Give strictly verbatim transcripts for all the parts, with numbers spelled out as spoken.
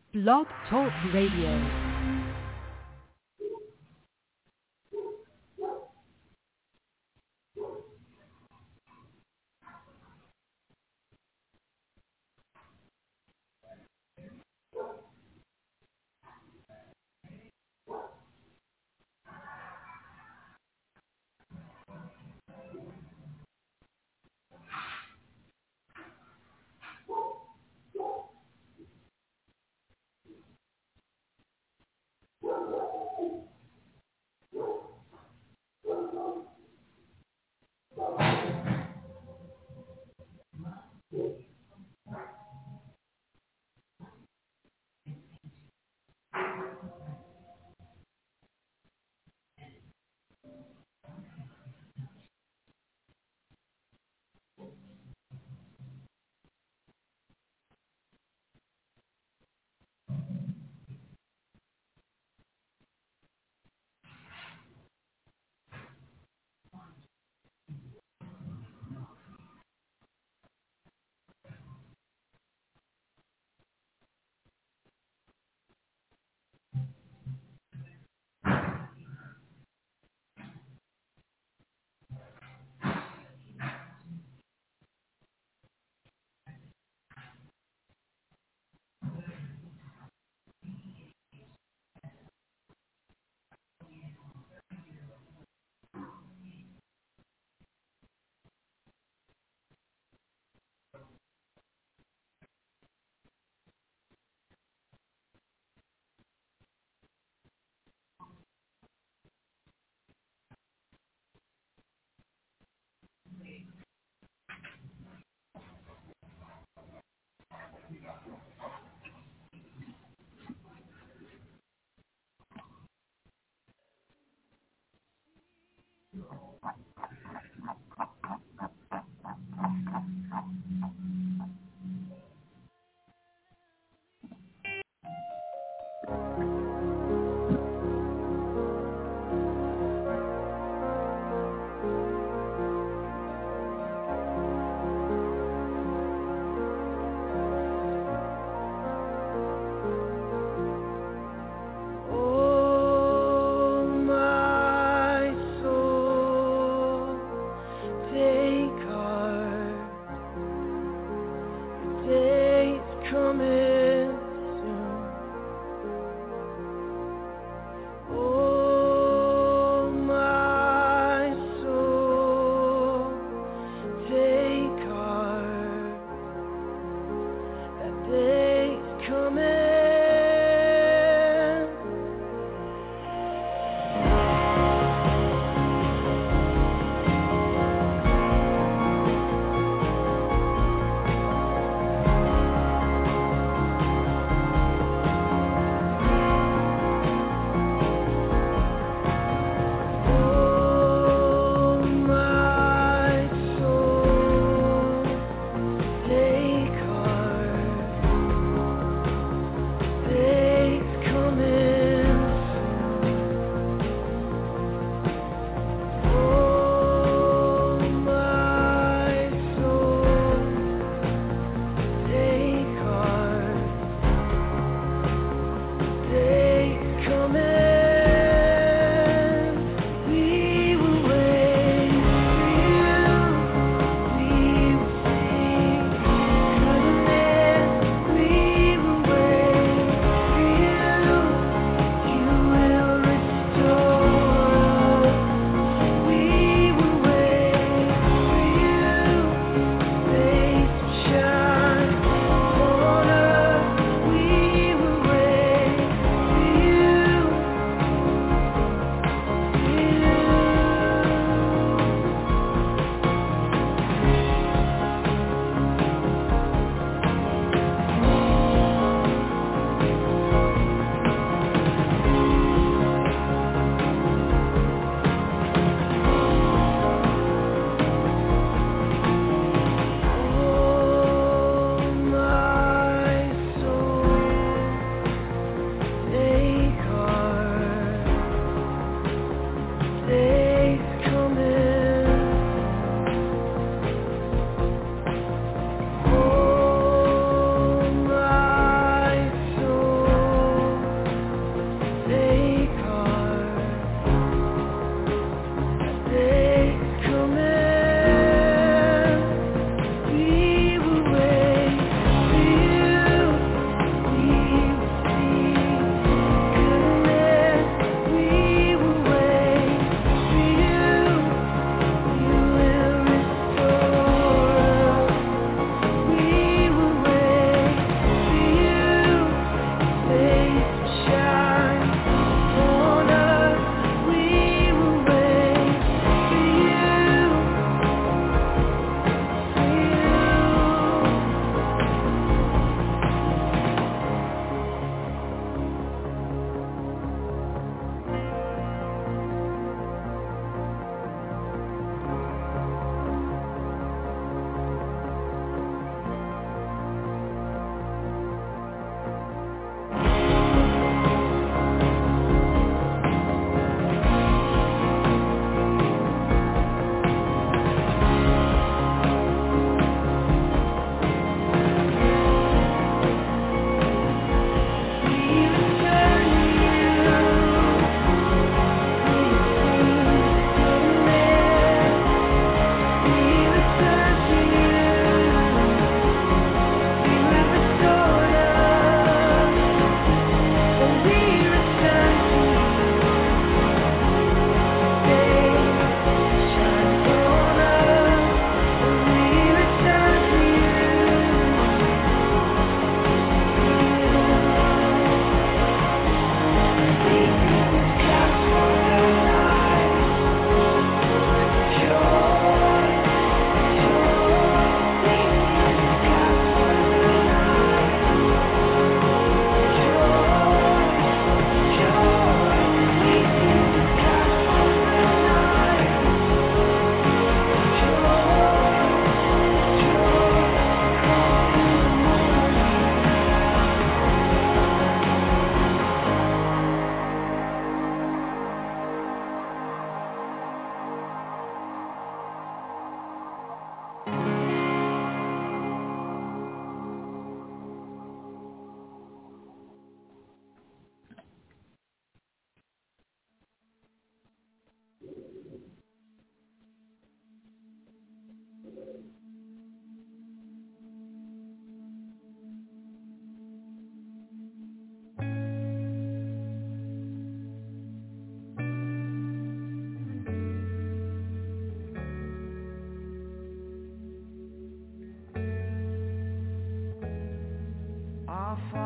Blog Talk Radio.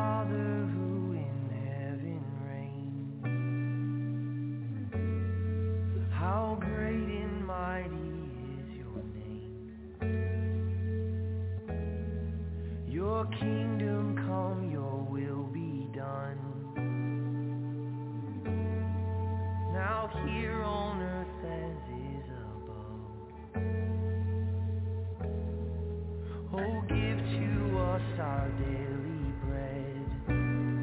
Father who in heaven reigns. How great and mighty is your name. Your kingdom come, your will be done. Now here on earth as is above. Oh, give to us our daily bread.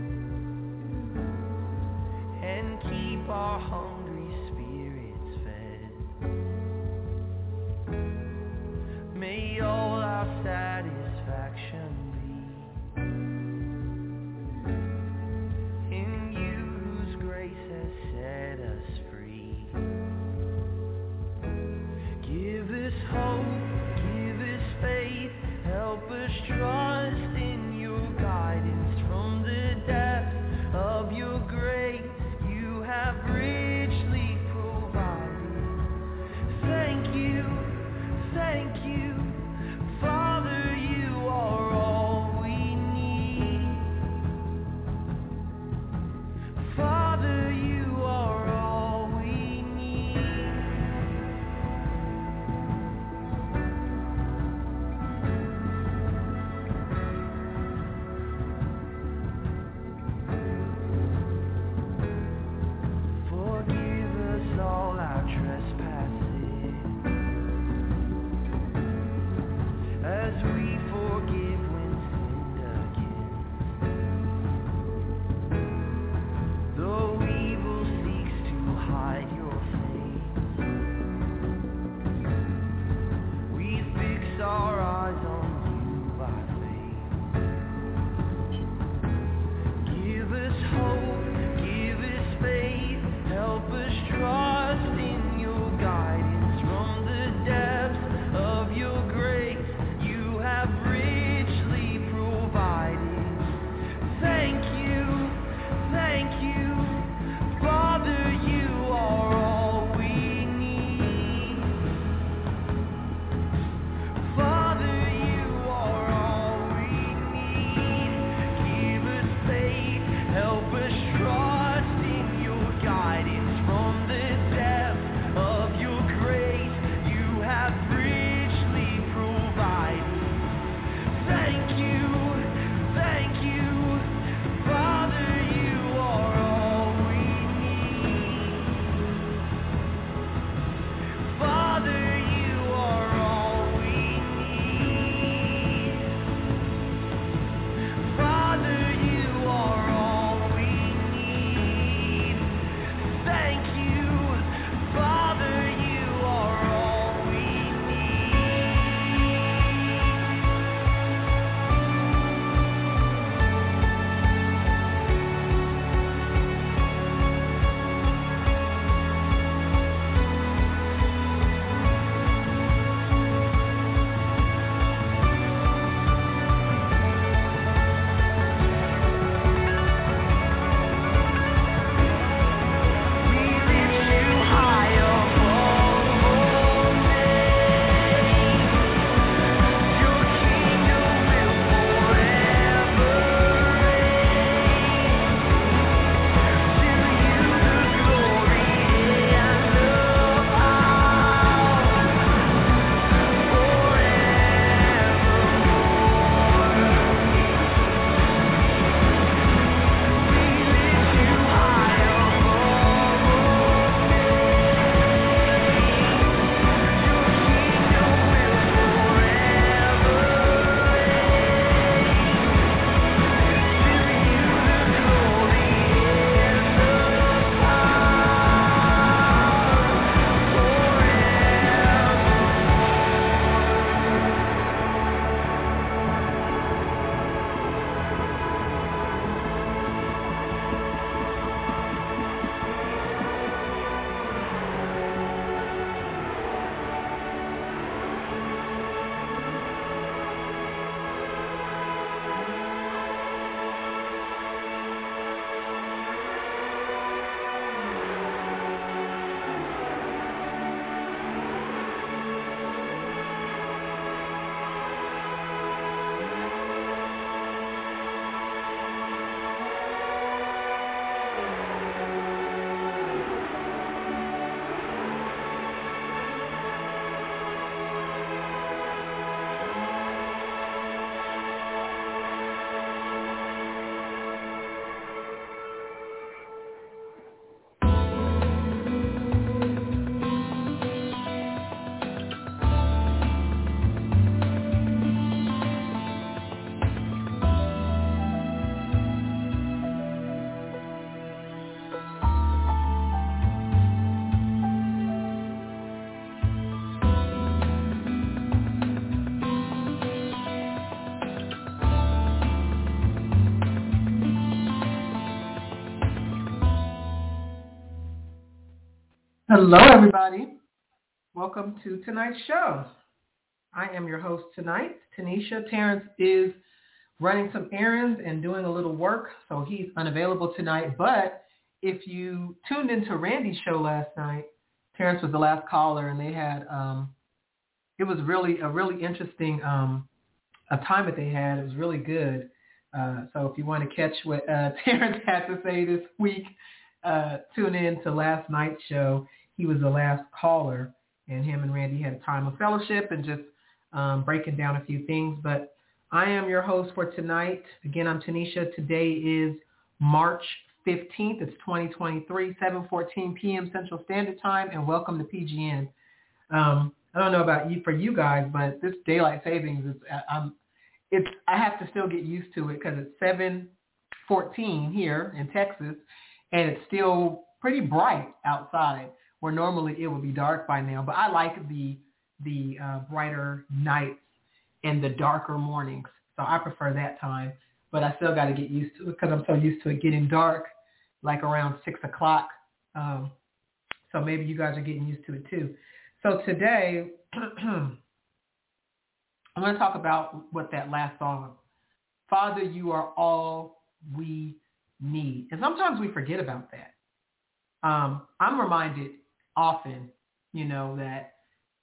Hello, everybody. Welcome to tonight's show. I am your host tonight, Tanisha. Terrence is running some errands and doing a little work, so he's unavailable tonight. But if you tuned into Randy's show last night, Terrence was the last caller, and they had um, it was really a really interesting um, a time that they had. It was really good. Uh, so if you want to catch what uh, Terrence had to say this week, uh, tune in to last night's show. He was the last caller, and him and Randy had a time of fellowship and just um, breaking down a few things. But I am your host for tonight. Again, I'm Tanisha. Today is March fifteenth. It's twenty twenty-three, seven fourteen p.m. Central Standard Time, and welcome to P G N. Um, I don't know about you, for you guys, but this daylight savings is I'm it's I have to still get used to it because it's seven fourteen here in Texas, and it's still pretty bright outside, where normally it would be dark by now. But I like the the uh, brighter nights and the darker mornings, so I prefer that time. But I still got to get used to it because I'm so used to it getting dark, like around six o'clock. Um, so maybe you guys are getting used to it too. So today, I'm going to talk about what that last song, Father, You Are All We Need. And sometimes we forget about that. Um, I'm reminded often, you know, that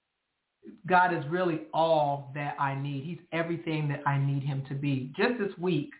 God is really all that I need. He's everything that I need him to be. Just this week,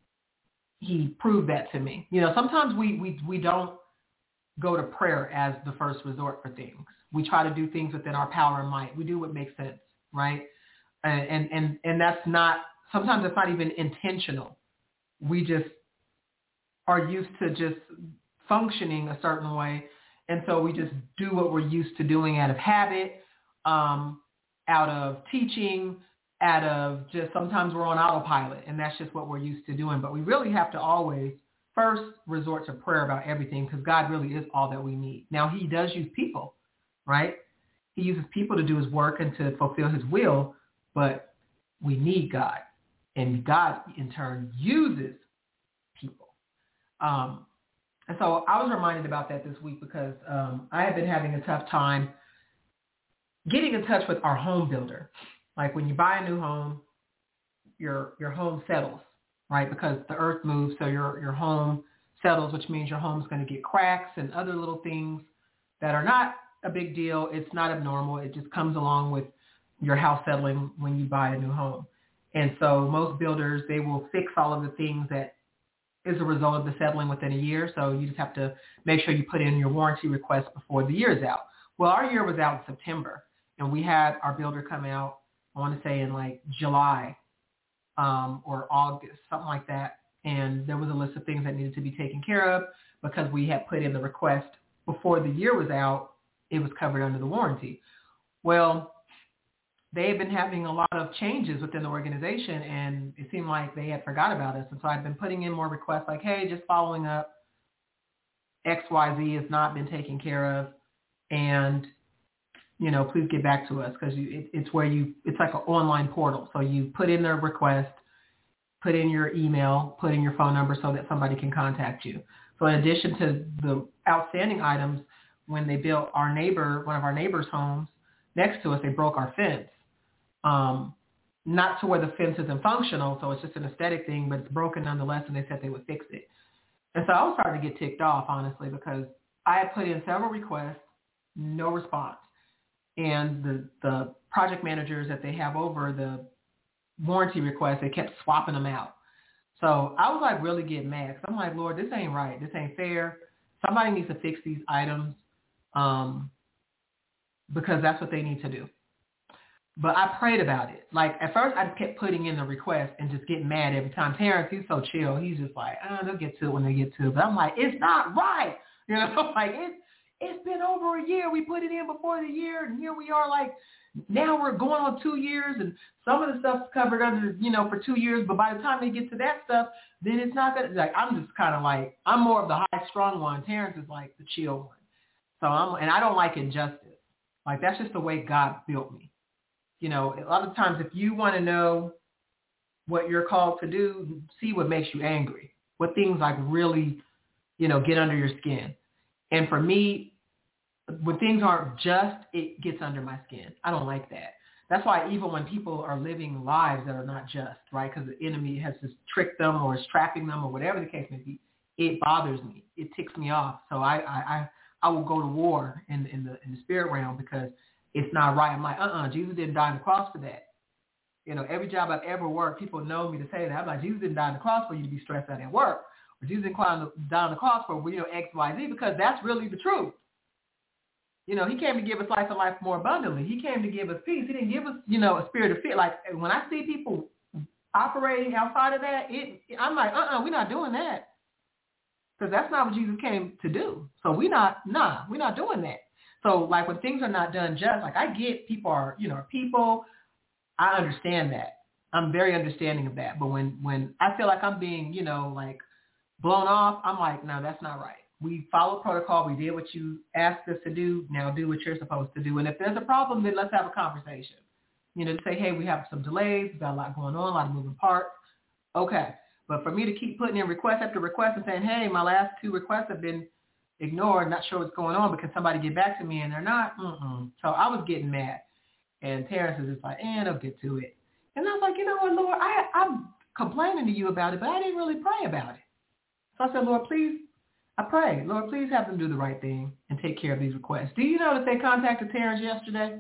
he proved that to me. You know, sometimes we, we, we don't go to prayer as the first resort for things. We try to do things within our power and might. We do what makes sense, right? And, and, and, and that's not, sometimes it's not even intentional. We just are used to just functioning a certain way. And so we just do what we're used to doing out of habit, um, out of teaching, out of just sometimes we're on autopilot, and that's just what we're used to doing. But we really have to always first resort to prayer about everything, because God really is all that we need. Now, he does use people, right? He uses people to do his work and to fulfill his will, but we need God, and God in turn uses people. Um, and so I was reminded about that this week because um, I have been having a tough time getting in touch with our home builder. Like when you buy a new home, your your home settles, right? Because the earth moves, so your your home settles, which means your home's going to get cracks and other little things that are not a big deal. It's not abnormal. It just comes along with your house settling when you buy a new home. And so most builders, they will fix all of the things that is a result of the settling within a year. So you just have to make sure you put in your warranty request before the year is out. Well, our year was out in September, and we had our builder come out, I want to say in like July um, or August, something like that. And there was a list of things that needed to be taken care of because we had put in the request before the year was out. It was covered under the warranty. Well, they had been having a lot of changes within the organization, and it seemed like they had forgot about us. And so I've been putting in more requests like, hey, just following up. X Y Z has not been taken care of. And you know, please get back to us, because it, it's where you, it's like an online portal. So you put in their request, put in your email, put in your phone number so that somebody can contact you. So in addition to the outstanding items, when they built our neighbor, one of our neighbors' homes next to us, they broke our fence. Um, not to where the fence isn't functional, so it's just an aesthetic thing, but it's broken nonetheless, and they said they would fix it. And so I was starting to get ticked off, honestly, because I had put in several requests, no response. And the, the project managers that they have over the warranty requests, they kept swapping them out. So I was like really getting mad, because I'm like, Lord, this ain't right. This ain't fair. Somebody needs to fix these items um, because that's what they need to do. But I prayed about it. Like at first I kept putting in the request and just getting mad every time. Terrence, he's so chill. He's just like, oh, they'll get to it when they get to it. But I'm like, it's not right. You know, like it's, It's been over a year. We put it in before the year, and here we are like, now we're going on two years, and some of the stuff's covered under, you know, for two years, but by the time they get to that stuff, then it's not going to, like, I'm just kind of like, I'm more of the high, strong one. Terrence is like the chill one. So I'm, and I don't like injustice. Like, that's just the way God built me. You know, a lot of times if you want to know what you're called to do, see what makes you angry, what things like really, you know, get under your skin. And for me, when things aren't just, it gets under my skin. I don't like that. That's why even when people are living lives that are not just, right, because the enemy has just tricked them or is trapping them or whatever the case may be, it bothers me. It ticks me off. So I I, I, I will go to war in, in the in the spirit realm because it's not right. I'm like, uh-uh, Jesus didn't die on the cross for that. You know, every job I've ever worked, people know me to say that. I'm like, Jesus didn't die on the cross for you to be stressed out at work. Or Jesus didn't die on the cross for, you know, X, Y, Z, because that's really the truth. You know, he came to give us life and life more abundantly. He came to give us peace. He didn't give us, you know, a spirit of fear. Like, when I see people operating outside of that, it, I'm like, uh-uh, we're not doing that. Because that's not what Jesus came to do. So we not, nah, we're not doing that. So, like, when things are not done just, like, I get people are, you know, people, I understand that. I'm very understanding of that. But when, when I feel like I'm being, you know, like, blown off, I'm like, no, that's not right. We followed protocol. We did what you asked us to do. Now do what you're supposed to do. And if there's a problem, then let's have a conversation. You know, to say, hey, we have some delays. We've got a lot going on, a lot of moving parts. Okay. But for me to keep putting in request after request and saying, hey, my last two requests have been ignored, not sure what's going on, but can somebody get back to me? And they're not. Mm-mm. So I was getting mad. And Terrence is just like, eh, they'll get to it. And I was like, you know what, Lord, I, I'm complaining to you about it, but I didn't really pray about it. So I said, Lord, please, I pray, Lord, please have them do the right thing and take care of these requests. Do you know that they contacted Terrence yesterday?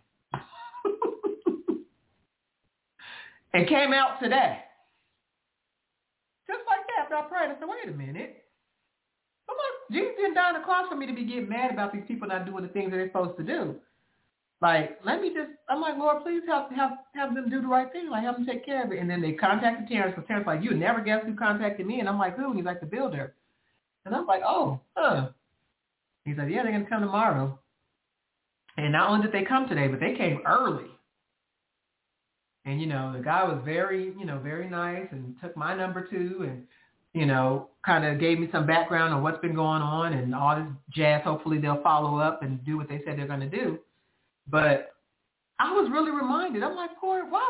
And came out today. Just like that, after I prayed, I said, wait a minute. I'm like, Jesus didn't die on the cross for me to be getting mad about these people not doing the things that they're supposed to do. Like, let me just, I'm like, Lord, please have, have, have them do the right thing. Like, have them take care of it. And then they contacted Terrence, because Terrence like, you never guess who contacted me. And I'm like, who? And he's like, the builder. And I'm like, oh, huh. He's like, yeah, they're going to come tomorrow. And not only did they come today, but they came early. And, you know, the guy was very, you know, very nice and took my number too and, you know, kind of gave me some background on what's been going on and all this jazz. Hopefully they'll follow up and do what they said they're going to do. But I was really reminded. I'm like, Corey, wow.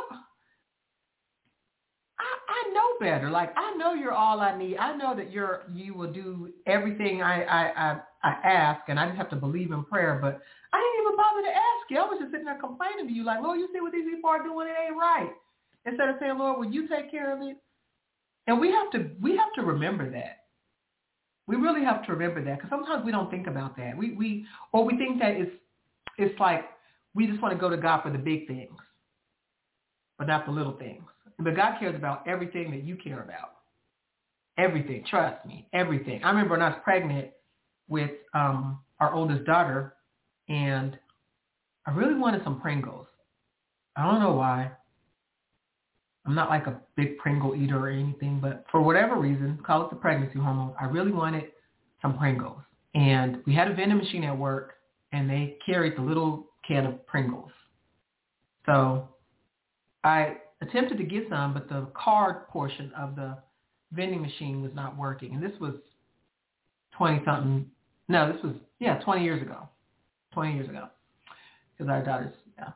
I, I know better. Like, I know you're all I need. I know that you're you will do everything I, I, I, I ask, and I just have to believe in prayer. But I didn't even bother to ask you. I was just sitting there complaining to you, like, Lord, you see what these people are doing? It ain't right. Instead of saying, Lord, will you take care of it? And we have to we have to remember that. We really have to remember that, because sometimes we don't think about that. We we or we think that it's it's like we just want to go to God for the big things, but not the little things. But God cares about everything that you care about. Everything. Trust me. Everything. I remember when I was pregnant with um, our oldest daughter, and I really wanted some Pringles. I don't know why. I'm not like a big Pringle eater or anything, but for whatever reason, call it the pregnancy hormones, I really wanted some Pringles. And we had a vending machine at work, and they carried the little can of Pringles. So I attempted to get some, but the card portion of the vending machine was not working. And this was twenty-something. No, this was, yeah, twenty years ago. twenty years ago. Because our daughter's, yeah.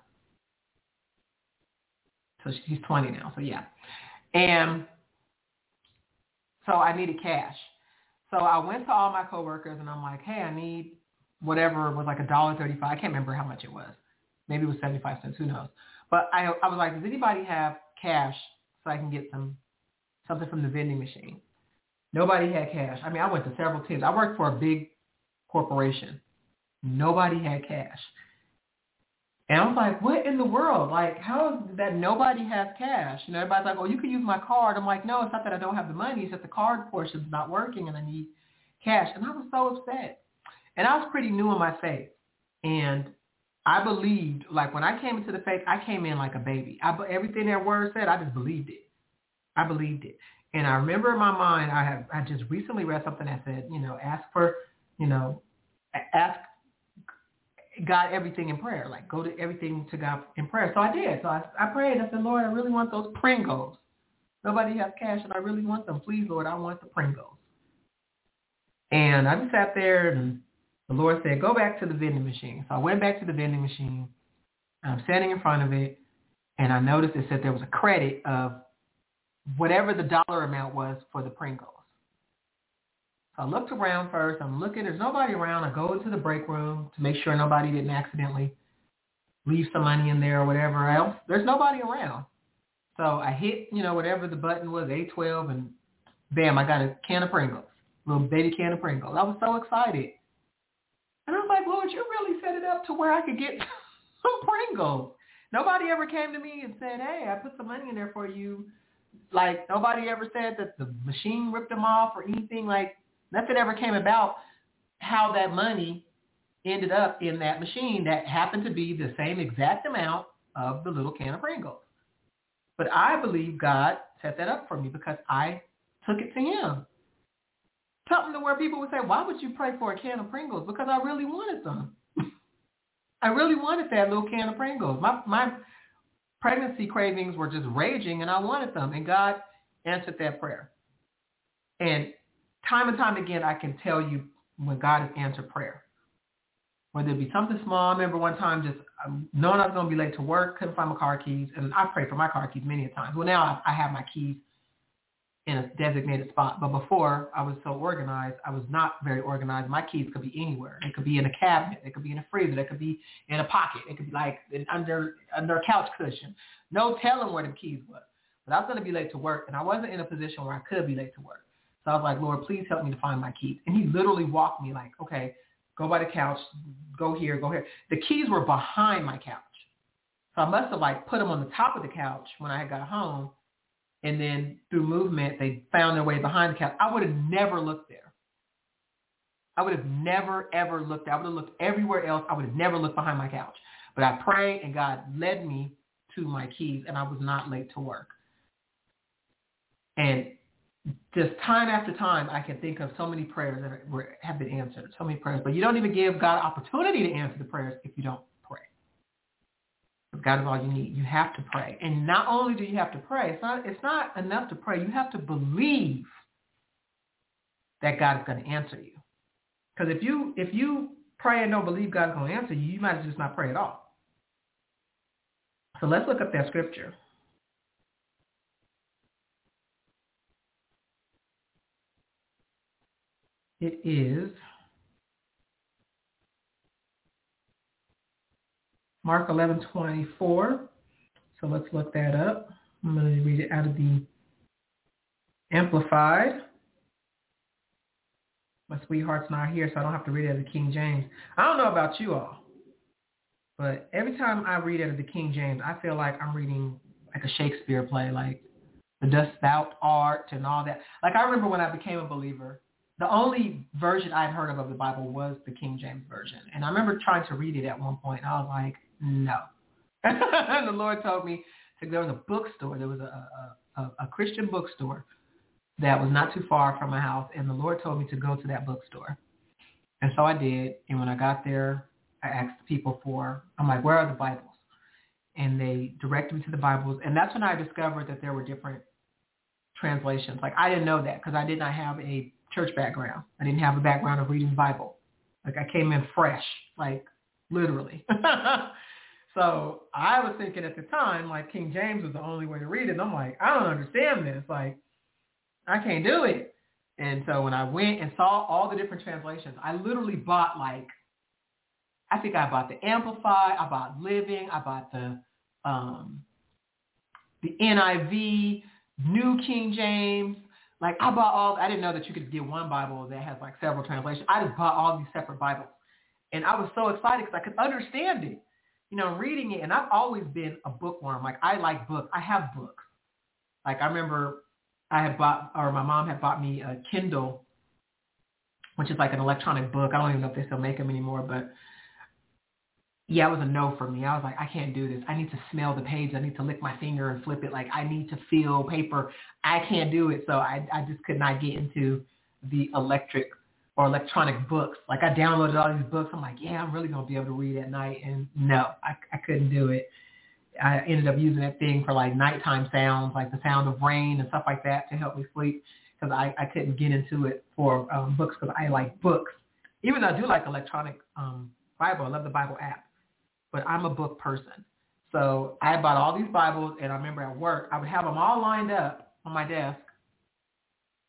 So she's twenty now, so yeah. And so I needed cash. So I went to all my coworkers, and I'm like, hey, I need whatever. It was like one dollar thirty-five. I can't remember how much it was. Maybe it was seventy-five cents. Who knows? But I, I was like, does anybody have cash so I can get some something from the vending machine? Nobody had cash. I mean, I went to several teams. I worked for a big corporation. Nobody had cash. And I was like, what in the world? Like, how is that nobody has cash? You know, everybody's like, oh, you can use my card. I'm like, no, it's not that I don't have the money. It's that the card portion's not working and I need cash. And I was so upset. And I was pretty new in my faith. And I believed, like when I came into the faith, I came in like a baby. I, everything that word said, I just believed it. I believed it. And I remember in my mind, I have I just recently read something that said, you know, ask for, you know, ask God everything in prayer. Like go to everything to God in prayer. So I did. So I, I prayed. I said, Lord, I really want those Pringles. Nobody has cash and I really want them. Please, Lord, I want the Pringles. And I just sat there and the Lord said, go back to the vending machine. So I went back to the vending machine. I'm standing in front of it, and I noticed it said there was a credit of whatever the dollar amount was for the Pringles. So I looked around first. I'm looking. There's nobody around. I go into the break room to make sure nobody didn't accidentally leave some money in there or whatever else. There's nobody around. So I hit, you know, whatever the button was, A twelve, and bam, I got a can of Pringles, little baby can of Pringles. I was so excited. And I was like, Lord, you really set it up to where I could get some Pringles. Nobody ever came to me and said, hey, I put some money in there for you. Like, nobody ever said that the machine ripped them off or anything. Like, nothing ever came about how that money ended up in that machine that happened to be the same exact amount of the little can of Pringles. But I believe God set that up for me because I took it to him. Something to where people would say, why would you pray for a can of Pringles? Because I really wanted them. I really wanted that little can of Pringles. My my pregnancy cravings were just raging, and I wanted them. And God answered that prayer. And time and time again, I can tell you when God has answered prayer. Whether it be something small. I remember one time just um, knowing I was going to be late to work, couldn't find my car keys. And I prayed for my car keys many a times. Well, now I, I have my keys in a designated spot. But before, I was so organized. I was not very organized. My keys could be anywhere. They could be in a cabinet. They could be in a freezer. They could be in a pocket. It could be like under under a couch cushion. No telling where the keys were. But I was going to be late to work, and I wasn't in a position where I could be late to work. So I was like, Lord, please help me to find my keys. And he literally walked me like, okay, go by the couch, go here, go here. The keys were behind my couch. So I must have like put them on the top of the couch when I had got home. And then through movement, they found their way behind the couch. I would have never looked there. I would have never, ever looked. I would have looked everywhere else. I would have never looked behind my couch. But I prayed, and God led me to my keys, and I was not late to work. And just time after time, I can think of so many prayers that are, were, have been answered, so many prayers. But you don't even give God opportunity to answer the prayers if you don't pray. God is all you need. You have to pray. And not only do you have to pray, it's not, it's not enough to pray. You have to believe that God is going to answer you. Because if you if you pray and don't believe God is going to answer you, you might as well just not pray at all. So let's look up that scripture. It is Mark eleven twenty-four. So let's look that up. I'm going to read it out of the Amplified. My sweetheart's not here, so I don't have to read it out of the King James. I don't know about you all, but every time I read it out of the King James, I feel like I'm reading like a Shakespeare play, like the Dost Thou Art and all that. Like I remember when I became a believer, the only version I'd heard of of the Bible was the King James Version. And I remember trying to read it at one point. I was like, no. And the Lord told me to go to the bookstore. There was a, a, a Christian bookstore that was not too far from my house. And the Lord told me to go to that bookstore. And so I did. And when I got there, I asked the people for, I'm like, where are the Bibles? And they directed me to the Bibles. And that's when I discovered that there were different translations. Like I didn't know that because I did not have a church background. I didn't have a background of reading the Bible. Like I came in fresh, like literally. So I was thinking at the time, like King James was the only way to read it. And I'm like, I don't understand this. Like, I can't do it. And so when I went and saw all the different translations, I literally bought like, I think I bought the Amplified, I bought Living, I bought the um, the N I V, New King James. Like I bought all, I didn't know that you could get one Bible that has like several translations. I just bought all these separate Bibles. And I was so excited because I could understand it. You know, reading it, and I've always been a bookworm. Like, I like books. I have books. Like, I remember I had bought, or my mom had bought me a Kindle, which is like an electronic book. I don't even know if they still make them anymore, but yeah, it was a no for me. I was like, I can't do this. I need to smell the page. I need to lick my finger and flip it. Like, I need to feel paper. I can't do it. So I, I just could not get into the electric or electronic books. Like I downloaded all these books. I'm like, yeah, I'm really going to be able to read at night. And no, I, I couldn't do it. I ended up using that thing for like nighttime sounds, like the sound of rain and stuff like that to help me sleep because I, I couldn't get into it for um, books because I like books. Even though I do like electronic um, Bible, I love the Bible app, but I'm a book person. So I bought all these Bibles, and I remember at work, I would have them all lined up on my desk.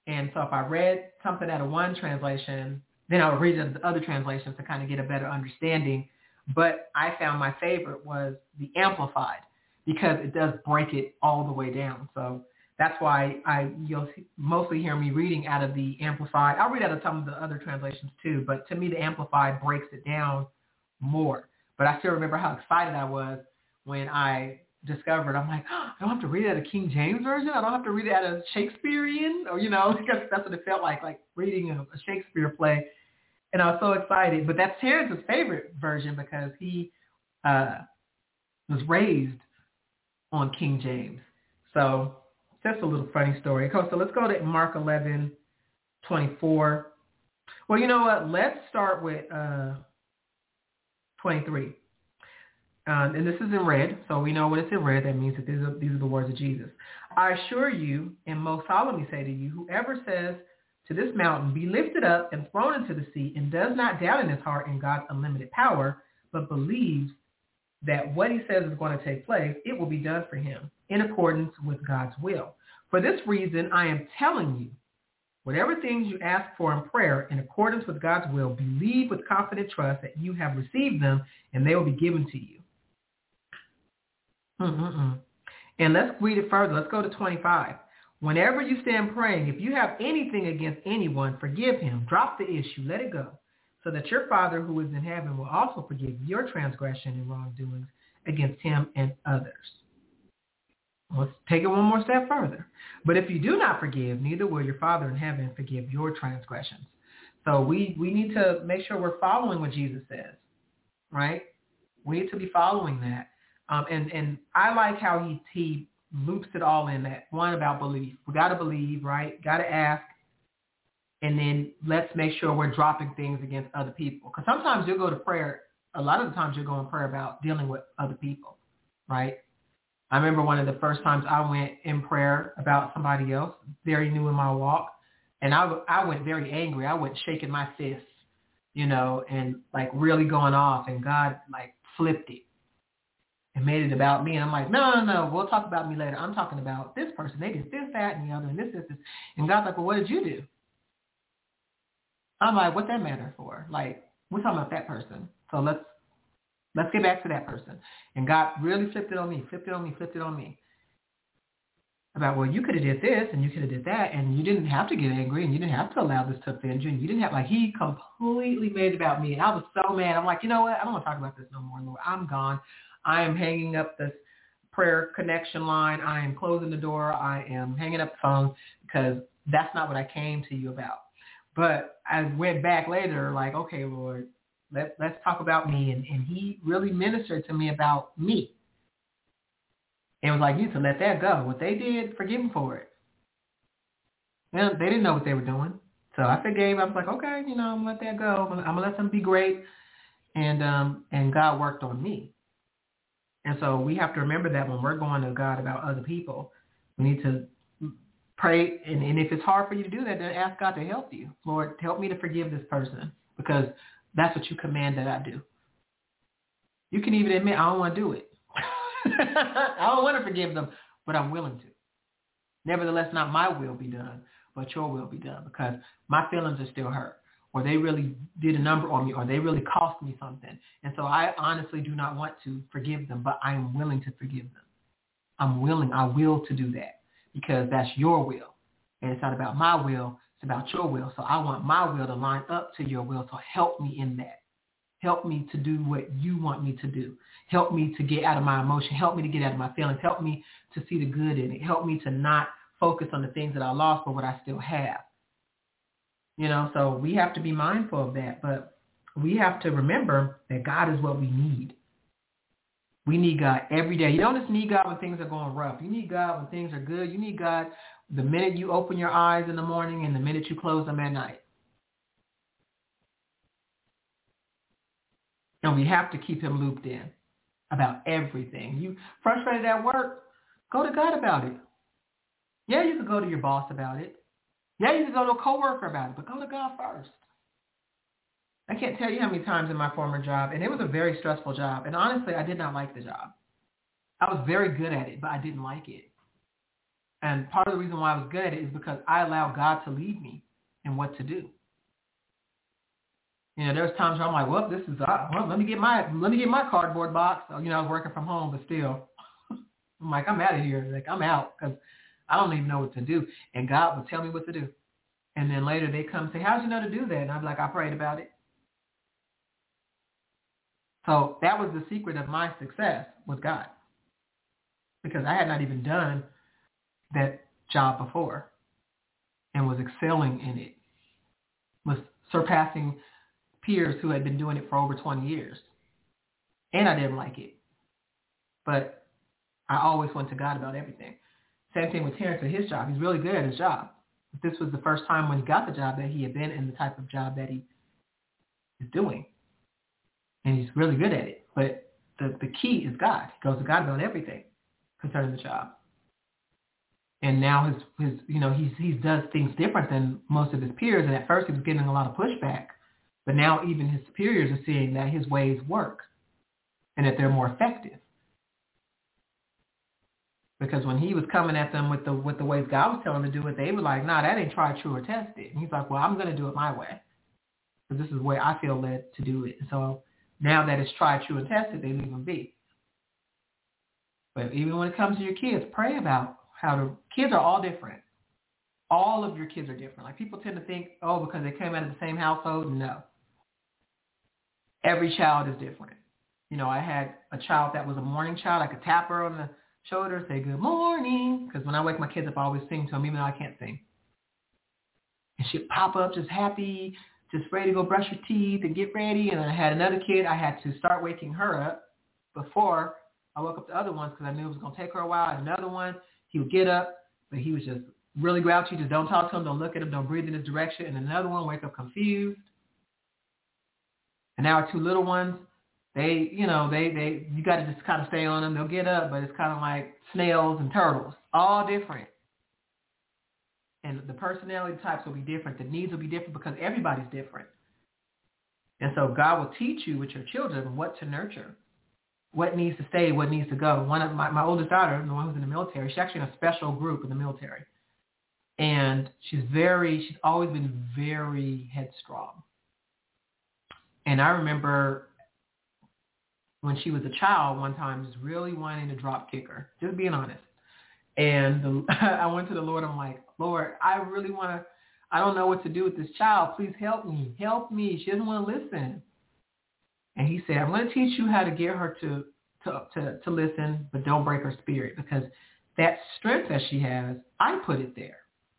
And so if I read something out of one translation, then I would read the other translations to kind of get a better understanding. But I found my favorite was the Amplified because it does break it all the way down. So that's why I you'll mostly hear me reading out of the Amplified. I'll read out of some of the other translations too, but to me the Amplified breaks it down more. But I still remember how excited I was when I discovered, I'm like, oh, I don't have to read it out of King James Version. I don't have to read it out of Shakespearean, or, you know, because that's what it felt like, like reading a, a Shakespeare play. And I was so excited. But that's Terrence's favorite version because he uh, was raised on King James. So that's a little funny story. Okay, so let's go to Mark eleven twenty-four. Well, you know what? Let's start with uh, twenty-three. Um, and this is in red, so we know when it's in red, that means that these are, these are the words of Jesus. I assure you, and most solemnly say to you, whoever says to this mountain, be lifted up and thrown into the sea, and does not doubt in his heart in God's unlimited power, but believes that what he says is going to take place, it will be done for him in accordance with God's will. For this reason, I am telling you, whatever things you ask for in prayer in accordance with God's will, believe with confident trust that you have received them, and they will be given to you. Mm-mm-mm. And let's read it further. Let's go to twenty-five. Whenever you stand praying, if you have anything against anyone, forgive him. Drop the issue. Let it go, so that your Father who is in heaven will also forgive your transgression and wrongdoings against him and others. Let's take it one more step further. But if you do not forgive, neither will your Father in heaven forgive your transgressions. So we, we need to make sure we're following what Jesus says, right? We need to be following that. Um, and, and I like how he, he loops it all in that one about belief. We got to believe, right? Got to ask. And then let's make sure we're dropping things against other people. Because sometimes you'll go to prayer. A lot of the times you'll go in prayer about dealing with other people, right? I remember one of the first times I went in prayer about somebody else, very new in my walk. And I, I went very angry. I went shaking my fists, you know, and like really going off. And God like flipped it and made it about me. And I'm like, no, no, no, we'll talk about me later. I'm talking about this person. They did this, that, and the other, and this, this, this. And God's like, well, what did you do? I'm like, what's that matter for? Like, we're talking about that person. So let's let's get back to that person. And God really flipped it on me, flipped it on me, flipped it on me. About, well, you could have did this and you could have did that, and you didn't have to get angry, and you didn't have to allow this to offend you, and you didn't have, like, he completely made it about me. And I was so mad. I'm like, you know what? I don't want to talk about this no more, Lord. I'm gone. I am hanging up this prayer connection line. I am closing the door. I am hanging up the phone because that's not what I came to you about. But I went back later like, okay, Lord, let, let's talk about me. And, and he really ministered to me about me. And was like, you need to let that go. What they did, forgive them for it. Well, they didn't know what they were doing. So I forgave. I was like, okay, you know, I'm going to let that go. I'm going to let them be great. And um, and God worked on me. And so we have to remember that when we're going to God about other people, we need to pray. And, and if it's hard for you to do that, then ask God to help you. Lord, help me to forgive this person, because that's what you command that I do. You can even admit, I don't want to do it. I don't want to forgive them, but I'm willing to. Nevertheless, not my will be done, but your will be done, because my feelings are still hurt, or they really did a number on me, or they really cost me something. And so I honestly do not want to forgive them, but I am willing to forgive them. I'm willing, I will to do that, because that's your will. And it's not about my will, it's about your will. So I want my will to line up to your will, so help me in that. Help me to do what you want me to do. Help me to get out of my emotion. Help me to get out of my feelings. Help me to see the good in it. Help me to not focus on the things that I lost, but what I still have. You know, so we have to be mindful of that. But we have to remember that God is what we need. We need God every day. You don't just need God when things are going rough. You need God when things are good. You need God the minute you open your eyes in the morning and the minute you close them at night. And we have to keep him looped in about everything. You frustrated at work, go to God about it. Yeah, you could go to your boss about it. Yeah, you could go to a coworker about it, but go to God first. I can't tell you how many times in my former job, and it was a very stressful job, and honestly, I did not like the job. I was very good at it, but I didn't like it. And part of the reason why I was good at it is because I allowed God to lead me in what to do. You know, there's times where I'm like, well, this is, uh, well, let me get my, let me get my cardboard box. So, you know, I was working from home, but still, I'm like, I'm out of here. Like, I'm out because I don't even know what to do. And God would tell me what to do. And then later they come and say, how'd you know to do that? And I'm like, I prayed about it. So that was the secret of my success with God, because I had not even done that job before and was excelling in it, was surpassing peers who had been doing it for over twenty years. And I didn't like it. But I always went to God about everything. Same thing with Terrence at his job. He's really good at his job. But this was the first time when he got the job that he had been in the type of job that he is doing. And he's really good at it. But the, the key is God. He goes to God about everything concerning the job. And now his, his you know, he's, he does things different than most of his peers. And at first he was getting a lot of pushback. But now even his superiors are seeing that his ways work and that they're more effective. Because when he was coming at them with the with the ways God was telling them to do it, they were like, nah, that ain't tried, true, or tested. And he's like, well, I'm going to do it my way. Because this is the way I feel led to do it. And so now that it's tried, true, and tested, they leave him be. But even when it comes to your kids, pray about how to, kids are all different. All of your kids are different. Like people tend to think, oh, because they came out of the same household. No. Every child is different. You know, I had a child that was a morning child. I could tap her on the shoulder, say good morning. Because when I wake my kids up, I always sing to them, even though I can't sing. And she'd pop up just happy, just ready to go brush her teeth and get ready. And then I had another kid. I had to start waking her up before I woke up the other ones because I knew it was going to take her a while. I had another one. He would get up, but he was just really grouchy. Just don't talk to him. Don't look at him. Don't breathe in his direction. And another one, wake up confused. And now our two little ones, they, you know, they, they, you got to just kind of stay on them. They'll get up, but it's kind of like snails and turtles, all different. And the personality types will be different. The needs will be different because everybody's different. And so God will teach you with your children what to nurture, what needs to stay, what needs to go. One of my, my oldest daughter, the one who's in the military, she's actually in a special group in the military. And she's very, she's always been very headstrong. And I remember when she was a child one time just really wanting to drop kick her, just being honest. And the, I went to the Lord. I'm like, Lord, I really want to, I don't know what to do with this child. Please help me. Help me. She doesn't want to listen. And he said, I'm going to teach you how to get her to, to, to, to listen, but don't break her spirit, because that strength that she has, I put it there.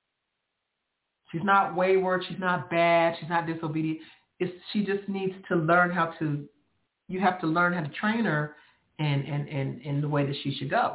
She's not wayward. She's not bad. She's not disobedient. It's, she just needs to learn how to, you have to learn how to train her in, in, in, in the way that she should go.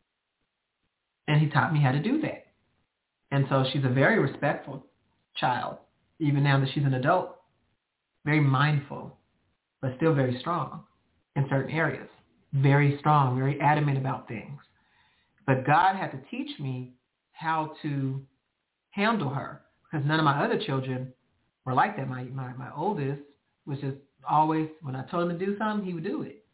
And he taught me how to do that. And so she's a very respectful child, even now that she's an adult, very mindful, but still very strong in certain areas, very strong, very adamant about things. But God had to teach me how to handle her, because none of my other children were like that. My, my, my oldest was just always, when I told him to do something, he would do it.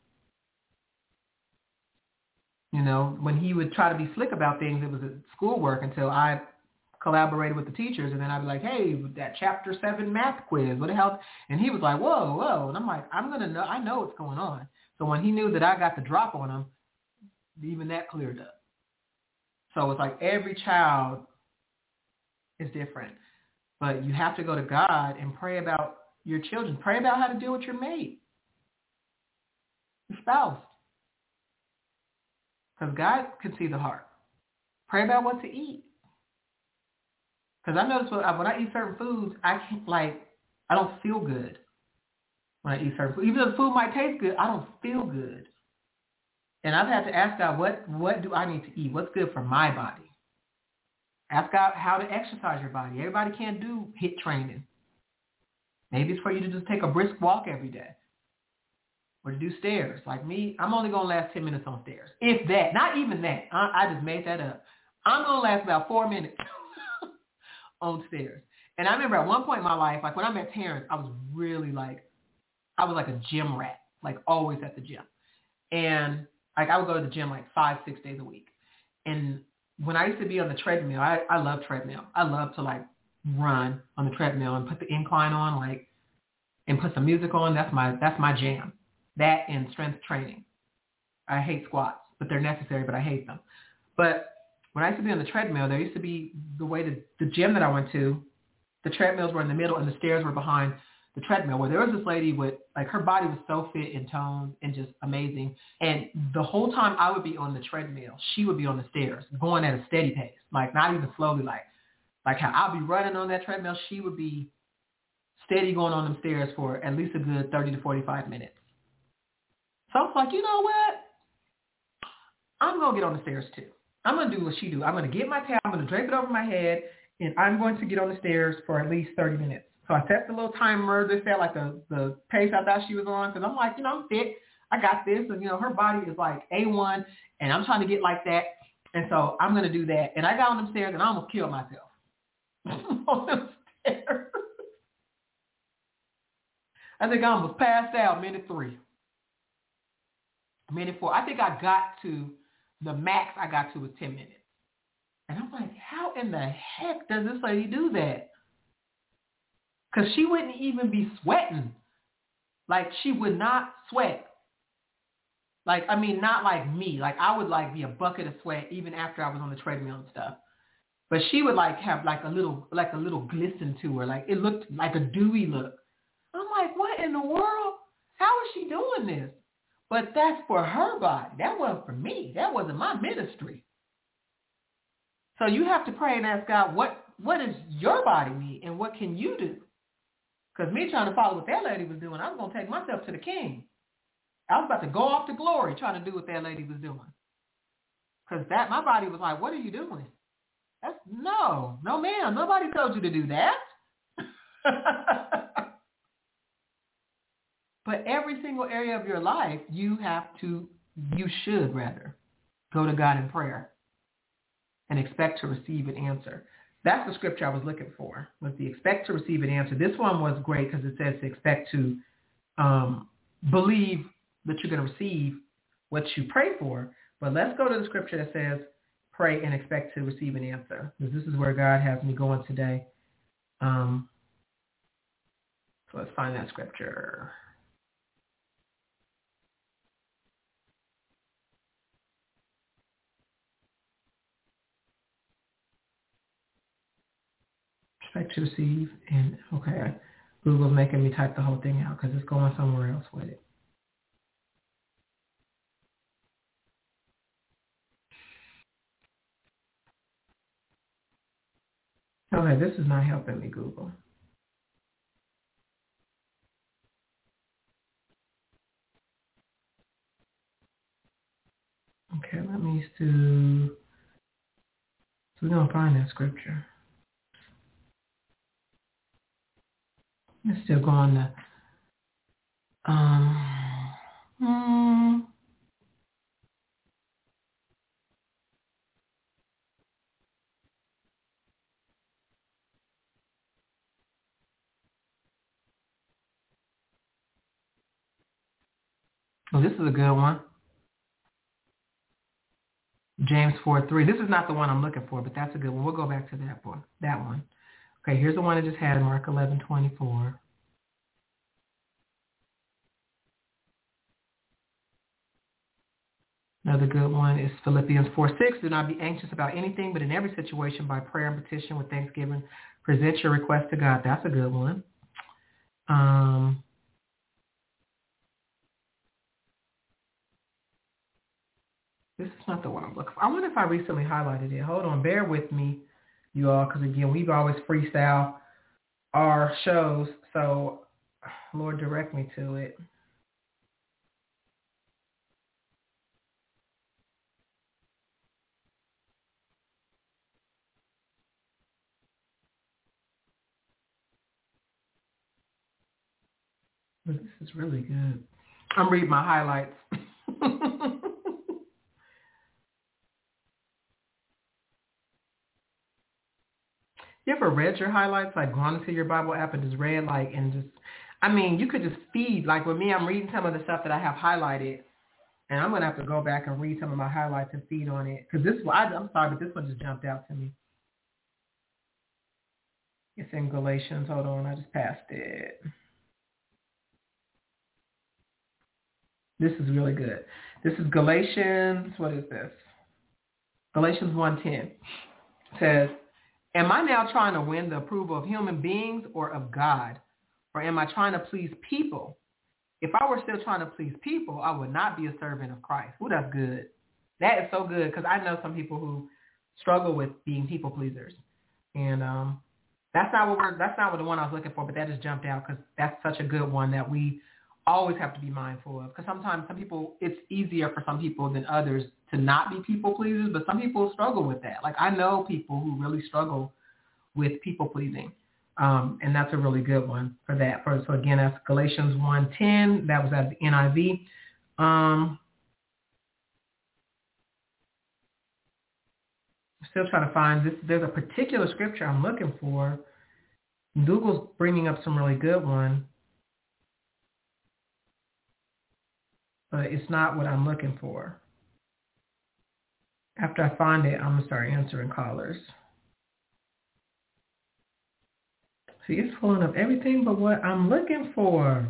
You know, when he would try to be slick about things, it was schoolwork until I collaborated with the teachers. And then I'd be like, hey, that chapter seven math quiz, what the hell? And he was like, whoa, whoa. And I'm like, I'm going to know, I know what's going on. So when he knew that I got the drop on him, even that cleared up. So it's like every child is different. But you have to go to God and pray about your children. Pray about how to deal with your mate, your spouse. Because God can see the heart. Pray about what to eat. Because I notice when I, when I eat certain foods, I can't, like, I don't feel good when I eat certain food. Even though the food might taste good, I don't feel good. And I've had to ask God, what, what do I need to eat? What's good for my body? Ask God how to exercise your body. Everybody can't do HIIT training. Maybe it's for you to just take a brisk walk every day. Or to do stairs. Like me, I'm only going to last ten minutes on stairs. If that. Not even that. I, I just made that up. I'm going to last about four minutes on stairs. And I remember at one point in my life, like when I met Terrence, I was really like, I was like a gym rat. Like always at the gym. And like I would go to the gym like five, six days a week. And when I used to be on the treadmill, I, I love treadmill. I love to like run on the treadmill and put the incline on, like, and put some music on. That's my that's my jam. That and strength training. I hate squats, but they're necessary, but I hate them. But when I used to be on the treadmill, there used to be the way that the gym that I went to, the treadmills were in the middle and the stairs were behind the treadmill, where there was this lady with, like, her body was so fit and toned and just amazing. And the whole time I would be on the treadmill, she would be on the stairs going at a steady pace, like not even slowly, like, like how I'll be running on that treadmill. She would be steady going on them stairs for at least a good thirty to forty-five minutes. So I was like, you know what? I'm going to get on the stairs too. I'm going to do what she do. I'm going to get my towel, I'm going to drape it over my head, and I'm going to get on the stairs for at least thirty minutes. So I set the little timer. This felt like the, the pace I thought she was on, because I'm like, you know, I'm fit. I got this. And, you know, her body is like A one, and I'm trying to get like that. And so I'm going to do that. And I got on them stairs, and I almost killed myself on them stairs. I think I almost passed out minute three. Minute four. I think I got to, the max I got to was ten minutes. And I'm like, how in the heck does this lady do that? Because she wouldn't even be sweating. Like, she would not sweat. Like, I mean, not like me. Like, I would, like, be a bucket of sweat even after I was on the treadmill and stuff. But she would, like, have, like, a little, like, a little glisten to her. Like, it looked like a dewy look. I'm like, what in the world? How is she doing this? But that's for her body. That wasn't for me. That wasn't my ministry. So you have to pray and ask God, what, what does your body need and what can you do? Because me trying to follow what that lady was doing, I was going to take myself to the king. I was about to go off to glory trying to do what that lady was doing. Because that, my body was like, what are you doing? That's, no, no ma'am, nobody told you to do that. But every single area of your life, you have to, you should rather, go to God in prayer and expect to receive an answer. That's the scripture I was looking for, was the expect to receive an answer. This one was great because it says to expect to um, believe that you're going to receive what you pray for. But let's go to the scripture that says pray and expect to receive an answer, because this is where God has me going today. Um, so let's find that scripture. Expect to receive, and okay, Google's making me type the whole thing out because it's going somewhere else with it. Okay, this is not helping me, Google. Okay, let me do, so we're going to find that scripture. Let's still go on the, um, hmm. Oh, this is a good one. James four three. This is not the one I'm looking for, but that's a good one. We'll go back to that one. That one. Okay, here's the one I just had, Mark eleven twenty-four. Another good one is Philippians four six. Do not be anxious about anything, but in every situation, by prayer and petition with thanksgiving, present your request to God. That's a good one. Um, this is not the one I'm looking for. I wonder if I recently highlighted it. Hold on. Bear with me, you all, because, again, we've always freestyle our shows. So, Lord, direct me to it. This is really good. I'm reading my highlights. You ever read your highlights, like gone into your Bible app and just read, like, and just, I mean, you could just feed, like with me, I'm reading some of the stuff that I have highlighted, And I'm going to have to go back and read some of my highlights and feed on it. Because this one, I'm sorry, but this one just jumped out to me. It's in Galatians. Hold on, I just passed it. This is really good. This is Galatians, what is this? Galatians one ten says, am I now trying to win the approval of human beings or of God? Or am I trying to please people? If I were still trying to please people, I would not be a servant of Christ. Ooh, that's good. That is so good because I know some people who struggle with being people pleasers. And um, that's not what we're, that's not what the one I was looking for, but that just jumped out because that's such a good one that we always have to be mindful of. Because sometimes some people, it's easier for some people than others to not be people pleasers, but some people struggle with that. Like I know people who really struggle with people pleasing. Um, and that's a really good one for that. For, so again, that's Galatians one ten. That was at the N I V. Um, I'm still trying to find this. There's a particular scripture I'm looking for. Google's bringing up some really good one, but it's not what I'm looking for. After I find it, I'm going to start answering callers. See, it's pulling up everything but what I'm looking for.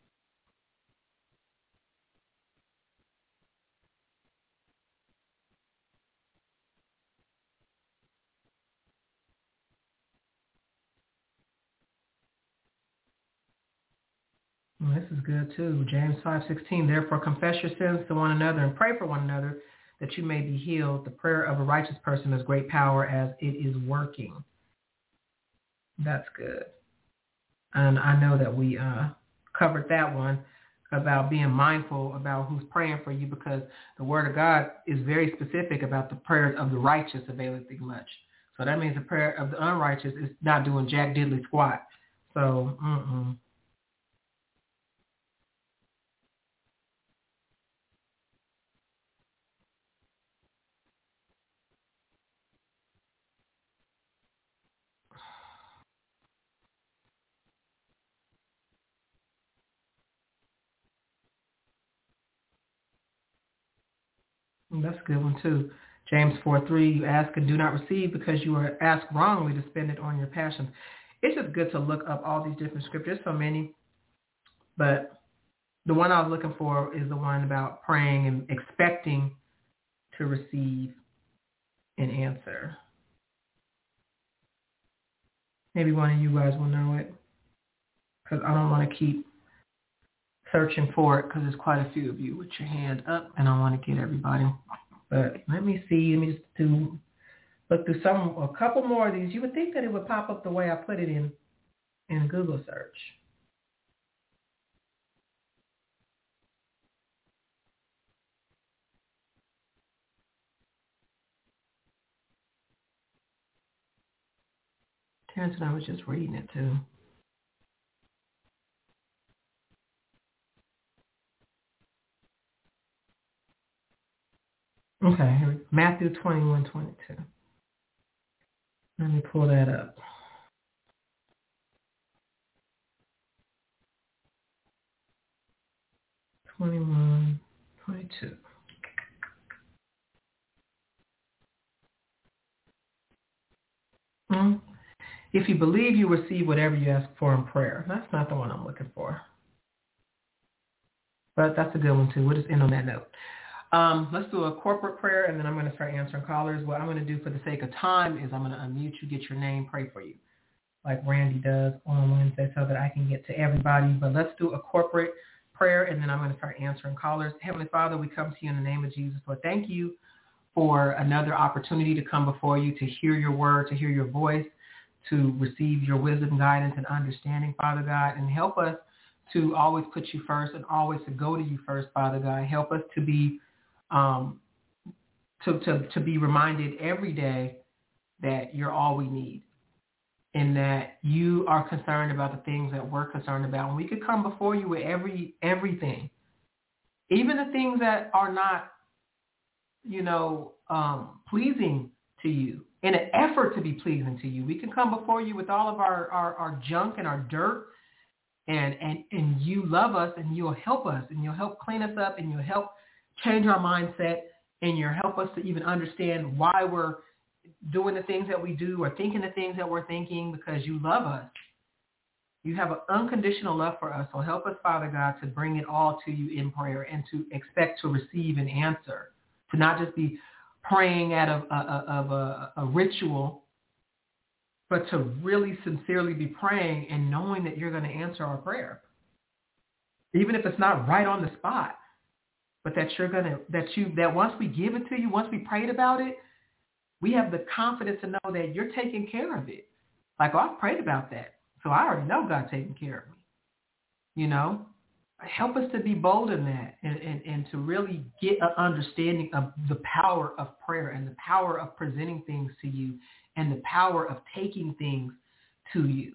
Well, this is good too. James five sixteen. Therefore, confess your sins to one another and pray for one another that you may be healed. The prayer of a righteous person has great power as it is working. That's good. And I know that we uh, covered that one about being mindful about who's praying for you because the word of God is very specific about the prayers of the righteous availeth thee much. So that means the prayer of the unrighteous is not doing jack diddly squat. So, mm-mm. That's a good one too. James four three, you ask and do not receive because you are asked wrongly to spend it on your passions. It's just good to look up all these different scriptures, so many. But the one I was looking for is the one about praying and expecting to receive an answer. Maybe one of you guys will know it because I don't want to keep searching for it because there's quite a few of you with your hand up and I want to get everybody. But let me see. Let me just do look through some a couple more of these. You would think that it would pop up the way I put it in in Google search. Terrence and I was just reading it too. Okay, here we go. Matthew twenty-one twenty-two. Let me pull that up. twenty-one twenty-two. Hmm? If you believe, you receive whatever you ask for in prayer. That's not the one I'm looking for. But that's a good one too. We'll just end on that note. Um, let's do a corporate prayer, and then I'm going to start answering callers. What I'm going to do for the sake of time is I'm going to unmute you, get your name, pray for you, like Randy does on Wednesday so that I can get to everybody. But let's do a corporate prayer, and then I'm going to start answering callers. Heavenly Father, we come to you in the name of Jesus. Lord, thank you for another opportunity to come before you, to hear your word, to hear your voice, to receive your wisdom, guidance, and understanding, Father God, and help us to always put you first and always to go to you first, Father God. Help us to be um, to, to, to be reminded every day that you're all we need and that you are concerned about the things that we're concerned about. And we could come before you with every everything, even the things that are not, you know, um, pleasing to you, in an effort to be pleasing to you. We can come before you with all of our, our, our junk and our dirt, and, and, and you love us, and you'll help us, and you'll help clean us up, and you'll help change our mindset and you help us to even understand why we're doing the things that we do or thinking the things that we're thinking, because you love us. You have an unconditional love for us. So help us, Father God, to bring it all to you in prayer and to expect to receive an answer, to not just be praying out of a, of a, a ritual, but to really sincerely be praying and knowing that you're going to answer our prayer. Even if it's not right on the spot, but that you're going to, that you, that once we give it to you, once we prayed about it, we have the confidence to know that you're taking care of it. Like, oh, I've prayed about that. So I already know God's taking care of me. You know, help us to be bold in that and, and, and to really get an understanding of the power of prayer and the power of presenting things to you and the power of taking things to you.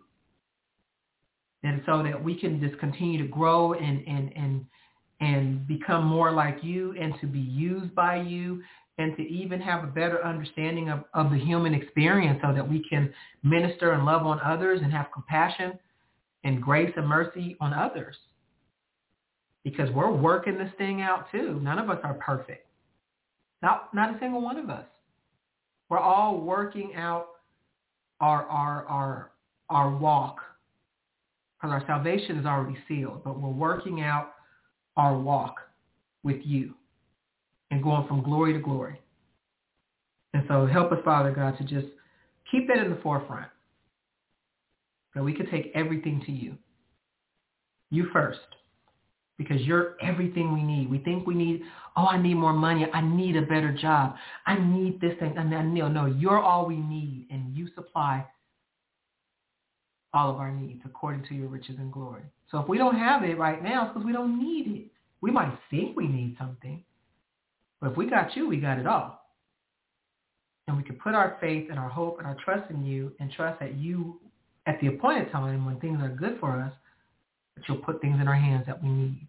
And so that we can just continue to grow and, and, and, and become more like you and to be used by you and to even have a better understanding of, of the human experience so that we can minister and love on others and have compassion and grace and mercy on others. Because we're working this thing out too. None of us are perfect. Not, not a single one of us. We're all working out our, our, our, our walk, because our salvation is already sealed, but we're working out our walk with you and going from glory to glory. And so help us, Father God, to just keep that in the forefront, that we can take everything to you. You first, because you're everything we need. We think we need, oh, I need more money. I need a better job. I need this thing. And then, no, no, you're all we need, and you supply all of our needs according to your riches and glory. So if we don't have it right now, it's because we don't need it. We might think we need something, but if we got you, we got it all. And we can put our faith and our hope and our trust in you and trust that you, at the appointed time, when things are good for us, that you'll put things in our hands that we need.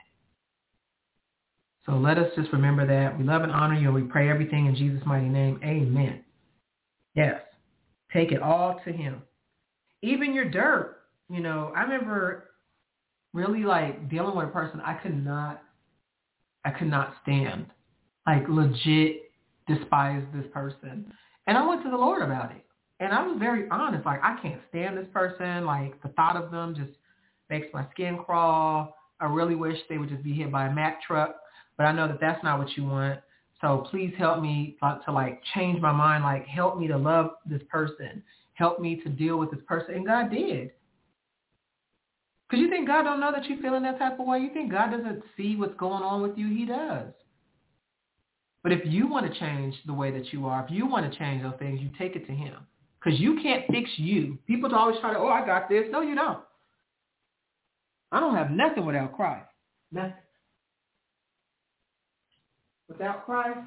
So let us just remember that. We love and honor you, and we pray everything in Jesus' mighty name. Amen. Yes. Take it all to him. Even your dirt. You know, I remember really like dealing with a person I could not, I could not stand. Like legit despise this person. And I went to the Lord about it. And I was very honest. Like, I can't stand this person. Like, the thought of them just makes my skin crawl. I really wish they would just be hit by a Mack truck. But I know that that's not what you want. So please help me to, like, change my mind. Like, help me to love this person. Help me to deal with this person. And God did. Because you think God don't know that you're feeling that type of way? You think God doesn't see what's going on with you? He does. But if you want to change the way that you are, if you want to change those things, you take it to him. Because you can't fix you. People always try to, oh, I got this. No, you don't. I don't have nothing without Christ. Nothing. Without Christ,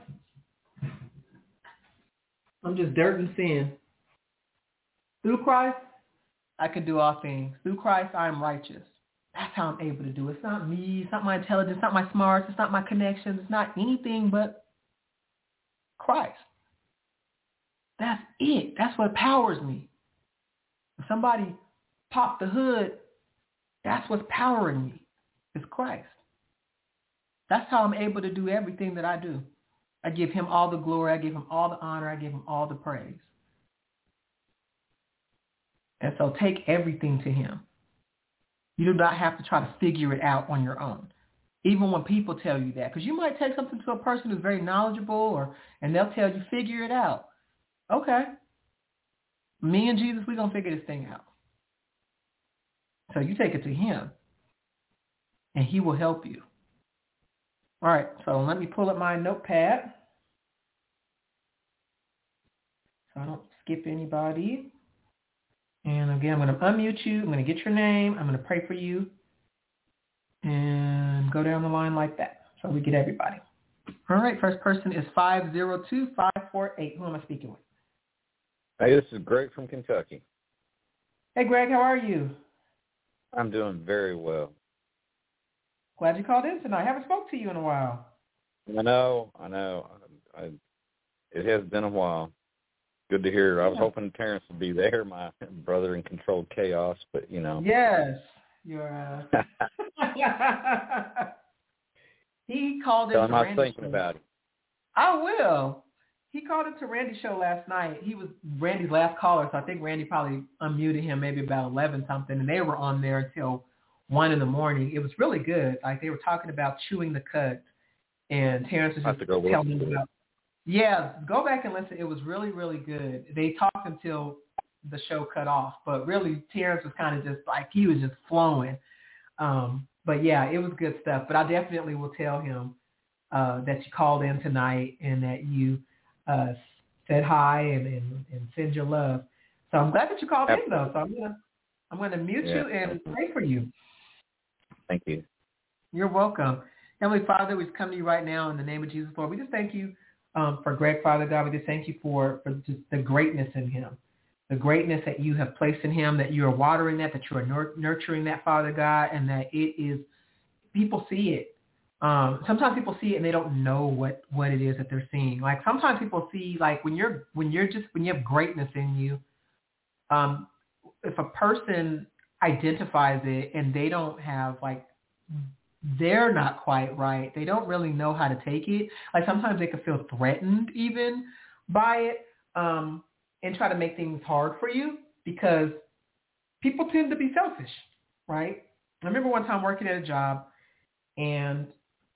I'm just dirt and sin. Through Christ, I can do all things. Through Christ, I am righteous. That's how I'm able to do it. It's not me. It's not my intelligence. It's not my smarts. It's not my connections. It's not anything but Christ. That's it. That's what powers me. If somebody popped the hood, that's what's powering me. It's Christ. That's how I'm able to do everything that I do. I give him all the glory. I give him all the honor. I give him all the praise. And so take everything to him. You do not have to try to figure it out on your own. Even when people tell you that. Because you might take something to a person who's very knowledgeable, or and they'll tell you, figure it out. Okay. Me and Jesus, we're going to figure this thing out. So you take it to him, and he will help you. All right, so let me pull up my notepad so I don't skip anybody. And again, I'm going to unmute you. I'm going to get your name. I'm going to pray for you and go down the line like that so we get everybody. All right, first person is five zero two, five four eight. Who am I speaking with? Hey, this is Greg from Kentucky. Hey, Greg, how are you? I'm doing very well. Glad you called in tonight. I haven't spoke to you in a while. I know, I know. I, I, it has been a while. Good to hear. I was yeah. hoping Terrence would be there, my brother in controlled chaos, but, you know. Yes. You're, uh... He called So in I'm to not Randy's thinking show. about it. I will. He called into Randy's show last night. He was Randy's last caller, so I think Randy probably unmuted him maybe about eleven something, and they were on there until one in the morning. It was really good. Like they were talking about chewing the cud, and Terrence was I have just to go telling listen them to it. about. Yeah, go back and listen. It was really, really good. They talked until the show cut off, but really Terrence was kind of just like he was just flowing. Um, but yeah, it was good stuff. But I definitely will tell him uh, that you called in tonight and that you uh, said hi and, and, and send your love. So I'm glad that you called Absolutely. in though. So I'm gonna I'm gonna mute Yeah. you and pray for you. Thank you. You're welcome. Heavenly Father, we just come to you right now in the name of Jesus, Lord. We just thank you um, for Greg, Father God. We just thank you for, for just the greatness in him, the greatness that you have placed in him, that you are watering that, that you are nur- nurturing that, Father God, and that it is, people see it. Um, sometimes people see it and they don't know what, what it is that they're seeing. Like sometimes people see, like when you're, when you're just, when you have greatness in you, um, if a person identifies it and they don't have like, they're not quite right. They don't really know how to take it. Like sometimes they can feel threatened even by it um, and try to make things hard for you because people tend to be selfish, right? I remember one time working at a job and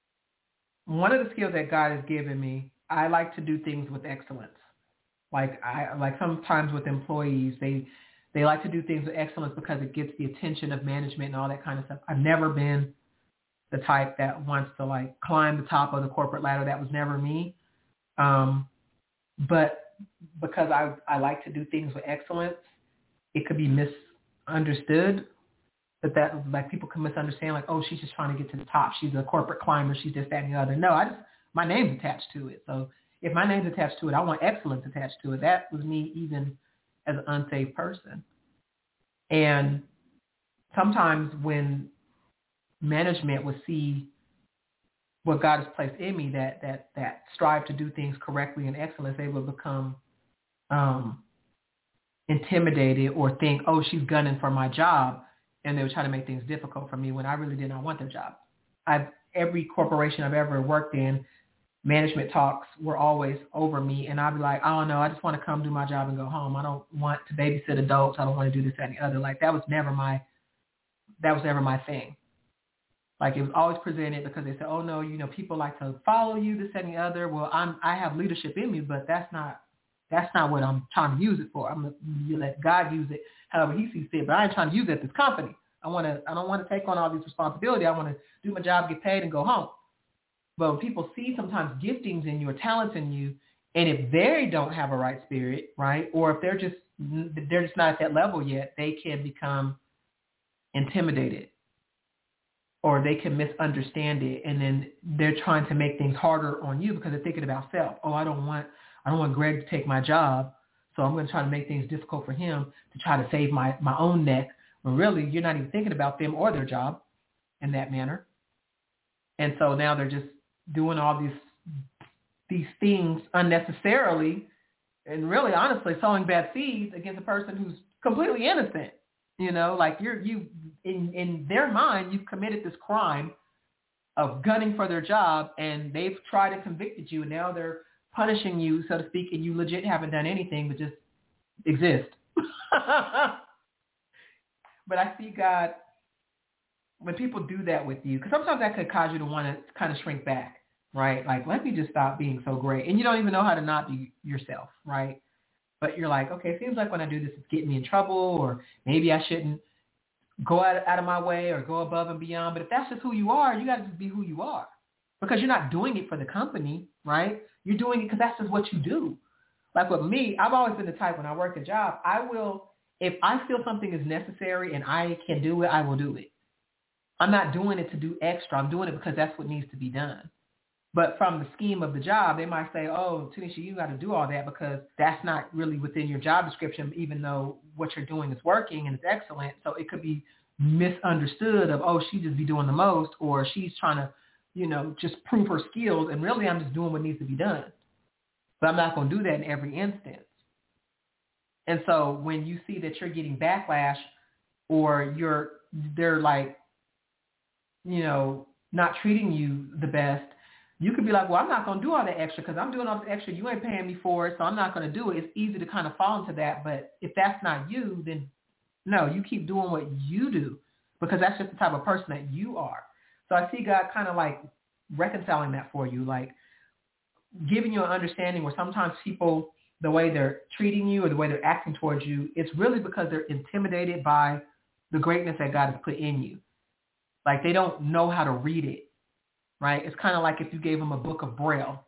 one of the skills that God has given me, I like to do things with excellence. Like I like sometimes with employees, they they like to do things with excellence because it gets the attention of management and all that kind of stuff. I've never been the type that wants to like climb the top of the corporate ladder. That was never me. Um, but because I, I like to do things with excellence, it could be misunderstood. But that like people can misunderstand like, oh, she's just trying to get to the top. She's a corporate climber. She's just that and the other. No, I just, my name's attached to it. So if my name's attached to it, I want excellence attached to it. That was me even as an unsaved person. And sometimes when management would see what God has placed in me, that that that strive to do things correctly and excellence, they would become um, intimidated or think, oh, she's gunning for my job, and they would try to make things difficult for me when I really did not want their job. I've every corporation I've ever worked in, management talks were always over me, and I'd be like, I don't know, I just want to come do my job and go home. I don't want to babysit adults. I don't want to do this, that, and the other. Like that was never my that was never my thing. Like it was always presented because they said, oh no, you know, people like to follow you, this and the other. Well, I'm, I have leadership in me, but that's not, that's not what I'm trying to use it for. I'm gonna you let God use it however he sees fit, but I ain't trying to use it at this company. I want to, I don't want to take on all these responsibility. I want to do my job, get paid and go home. But when people see sometimes giftings in you or talents in you, and if they don't have a right spirit, right, or if they're just, they're just not at that level yet, they can become intimidated. Or they can misunderstand it, and then they're trying to make things harder on you because they're thinking about self. Oh, I don't want, I don't want Greg to take my job, so I'm going to try to make things difficult for him to try to save my, my own neck. When really, you're not even thinking about them or their job in that manner. And so now they're just doing all these these things unnecessarily, and really, honestly, sowing bad seeds against a person who's completely innocent. You know, like you're, you, in, in their mind, you've committed this crime of gunning for their job, and they've tried and convicted you, and now they're punishing you, so to speak, and you legit haven't done anything but just exist. But I see God, when people do that with you, because sometimes that could cause you to want to kind of shrink back, right? Like, let me just stop being so great. And you don't even know how to not be yourself, right? But you're like, okay, it seems like when I do this, it's getting me in trouble, or maybe I shouldn't go out, out of my way or go above and beyond. But if that's just who you are, you got to just be who you are, because you're not doing it for the company, right? You're doing it because that's just what you do. Like with me, I've always been the type when I work a job, I will, if I feel something is necessary and I can do it, I will do it. I'm not doing it to do extra. I'm doing it because that's what needs to be done. But from the scheme of the job, they might say, oh, Tanisha, you got to do all that because that's not really within your job description, even though what you're doing is working and it's excellent. So it could be misunderstood of, oh, she just be doing the most, or she's trying to, you know, just prove her skills. And really, I'm just doing what needs to be done. But I'm not going to do that in every instance. And so when you see that you're getting backlash, or you're, they're like, you know, not treating you the best, you could be like, well, I'm not going to do all that extra because I'm doing all this extra. You ain't paying me for it, so I'm not going to do it. It's easy to kind of fall into that. But if that's not you, then no, you keep doing what you do because that's just the type of person that you are. So I see God kind of like reconciling that for you, like giving you an understanding where sometimes people, the way they're treating you or the way they're acting towards you, it's really because they're intimidated by the greatness that God has put in you. Like they don't know how to read it. Right? It's kind of like if you gave them a book of Braille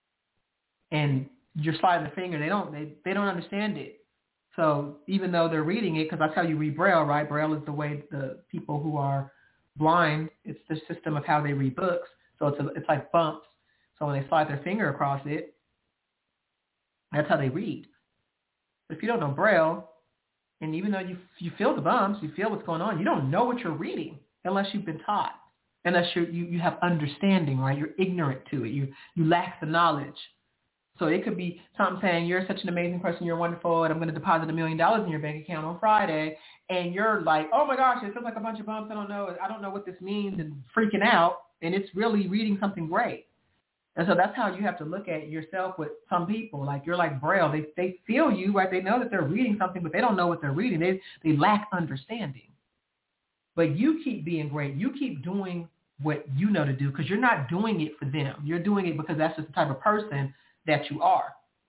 and you're sliding the finger, they don't, they, they don't understand it. So even though they're reading it, because that's how you read Braille, right? Braille is the way the people who are blind, it's the system of how they read books. So it's a, it's like bumps. So when they slide their finger across it, that's how they read. But if you don't know Braille, and even though you you feel the bumps, you feel what's going on, you don't know what you're reading unless you've been taught. Unless you you you have understanding, right? You're ignorant to it. You you lack the knowledge. So it could be something saying, you're such an amazing person, you're wonderful, and I'm going to deposit a million dollars in your bank account on Friday. And you're like, oh my gosh, it feels like a bunch of bumps. I don't know. I don't know what this means, and freaking out. And it's really reading something great. And so that's how you have to look at yourself with some people. Like you're like Braille. They they feel you, right? They know that they're reading something, but they don't know what they're reading. They they lack understanding. But you keep being great. You keep doing what you know to do because you're not doing it for them. You're doing it because that's just the type of person that you are.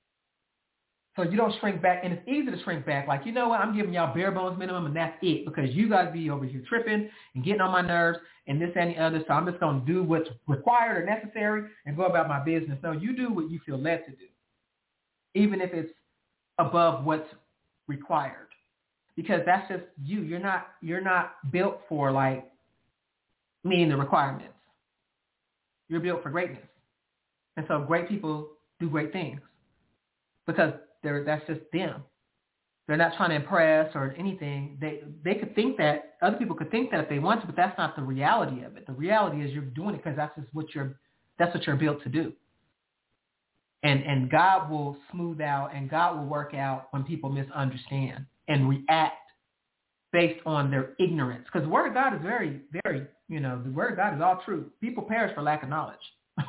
So you don't shrink back, and it's easy to shrink back. Like, you know what, I'm giving y'all bare bones minimum, and that's it because you guys be over here tripping and getting on my nerves and this and the other, so I'm just going to do what's required or necessary and go about my business. No, you do what you feel led to do, even if it's above what's required, because that's just you. You're not, you're not built for, like, meeting the requirements. You're built for greatness. And so great people do great things because they're, that's just them. They're not trying to impress or anything. They they could think that, other people could think that if they want to, but that's not the reality of it. The reality is you're doing it because that's just what you're, that's what you're built to do. And and God will smooth out and God will work out when people misunderstand and react based on their ignorance. Because the word of God is very, very, you know, the word of God is all true. People perish for lack of knowledge.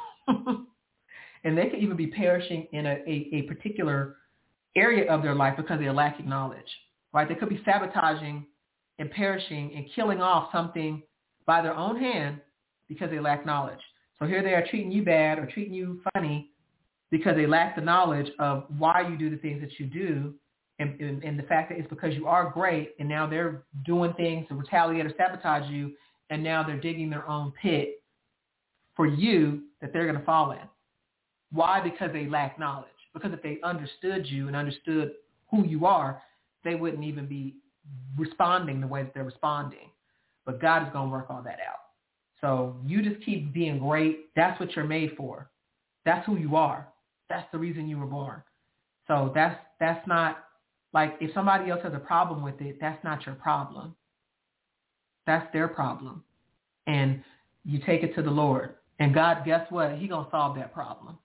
And they could even be perishing in a, a, a particular area of their life because they're lacking knowledge, right? They could be sabotaging and perishing and killing off something by their own hand because they lack knowledge. So here they are treating you bad or treating you funny because they lack the knowledge of why you do the things that you do. And, and, and the fact that it's because you are great, and now they're doing things to retaliate or sabotage you, and now they're digging their own pit for you that they're going to fall in. Why? Because they lack knowledge. Because if they understood you and understood who you are, they wouldn't even be responding the way that they're responding. But God is going to work all that out. So you just keep being great. That's what you're made for. That's who you are. That's the reason you were born. So that's that's not, like, if somebody else has a problem with it, that's not your problem. That's their problem. And you take it to the Lord. And God, guess what? He's going to solve that problem.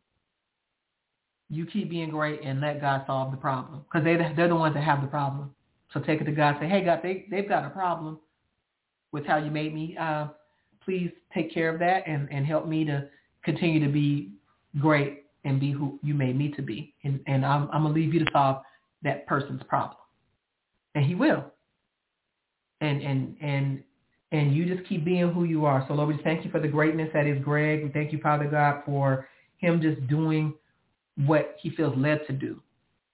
You keep being great and let God solve the problem, because they, they're the ones that have the problem. So take it to God and say, hey, God, they, they've got a problem with how you made me. Uh, please take care of that and, and help me to continue to be great and be who you made me to be. And, and I'm, I'm going to leave you to solve that person's problem. And he will. And, and, and, and you just keep being who you are. So Lord, we just thank you for the greatness that is Greg. We thank you, Father God, for him just doing what he feels led to do.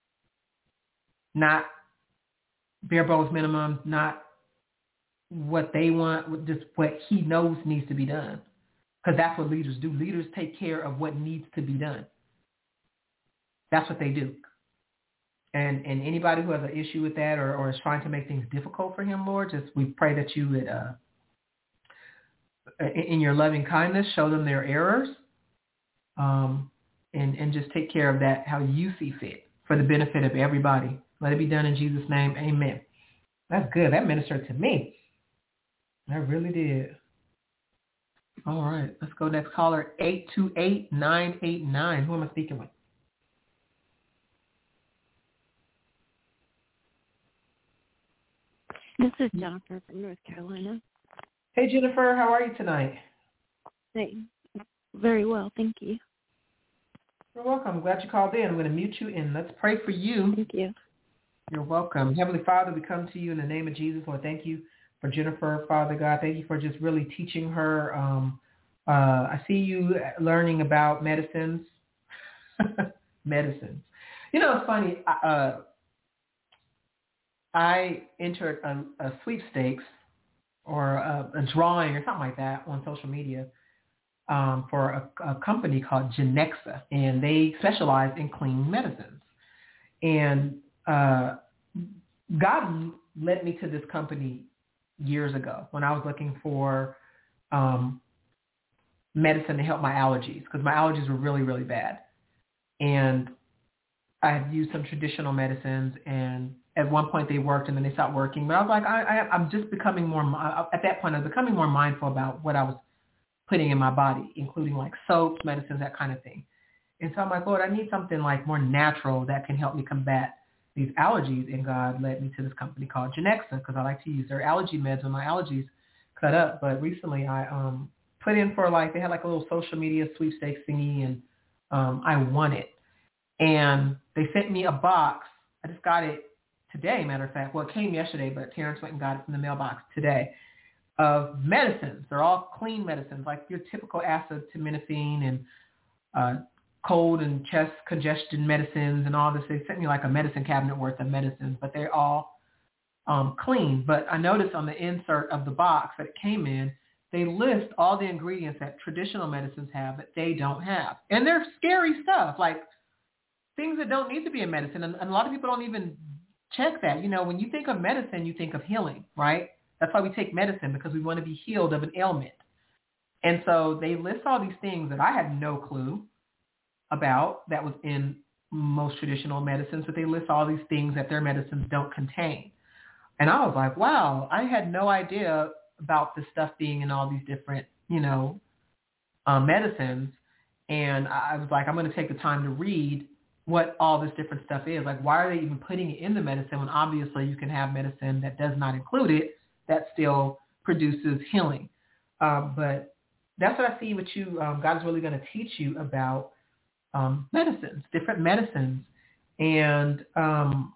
Not bare bones minimum, not what they want, just what he knows needs to be done. Because that's what leaders do. Leaders take care of what needs to be done. That's what they do. And and anybody who has an issue with that or, or is trying to make things difficult for him, Lord, just we pray that you would, uh, in your loving kindness, show them their errors. Um, And, and just take care of that how you see fit for the benefit of everybody. Let it be done in Jesus' name. Amen. That's good. That ministered to me. That really did. All right. Let's go next caller, eight two eight, nine eight nine. Who am I speaking with? This is Jennifer from North Carolina. Hey, Jennifer. How are you tonight? Hey, very well, thank you. You're welcome. I'm glad you called in. I'm going to mute you and let's pray for you. Thank you. You're welcome. Heavenly Father, we come to you in the name of Jesus. Lord, thank you for Jennifer, Father God. Thank you for just really teaching her. Um, uh, I see you learning about medicines. medicines. You know, it's funny. Uh, I entered a, a sweepstakes or a, a drawing or something like that on social media um, for a, a company called Genexa, and they specialize in clean medicines. And uh, God led me to this company years ago when I was looking for um, medicine to help my allergies, because my allergies were really, really bad. And I had used some traditional medicines, and at one point they worked and then they stopped working. But I was like, I, I, I'm just becoming more, at that point I was becoming more mindful about what I was putting in my body, including like soaps, medicines, that kind of thing. And so I'm like, Lord, I need something like more natural that can help me combat these allergies. And God led me to this company called Genexa, because I like to use their allergy meds when my allergies cut up. But recently I um, put in for like, they had like a little social media sweepstakes thingy, and um, I won it. And they sent me a box. I just got it today, matter of fact. Well, it came yesterday, but Terrence went and got it from the mailbox today, of medicines. They're all clean medicines, like your typical acetaminophen and uh, cold and chest congestion medicines and all this. They sent me like a medicine cabinet worth of medicines, but they're all um, clean. But I noticed on the insert of the box that it came in, they list all the ingredients that traditional medicines have that they don't have. And they're scary stuff, like things that don't need to be in medicine. And, and a lot of people don't even check that. You know, when you think of medicine, you think of healing, right? That's why we take medicine, because we want to be healed of an ailment. And so they list all these things that I had no clue about that was in most traditional medicines, but they list all these things that their medicines don't contain. And I was like, wow, I had no idea about this stuff being in all these different, you know, um, medicines. And I was like, I'm going to take the time to read what all this different stuff is. Like, why are they even putting it in the medicine when obviously you can have medicine that does not include it that still produces healing? Um, but that's what I see with you. Um, God is really going to teach you about um, medicines, different medicines, and um,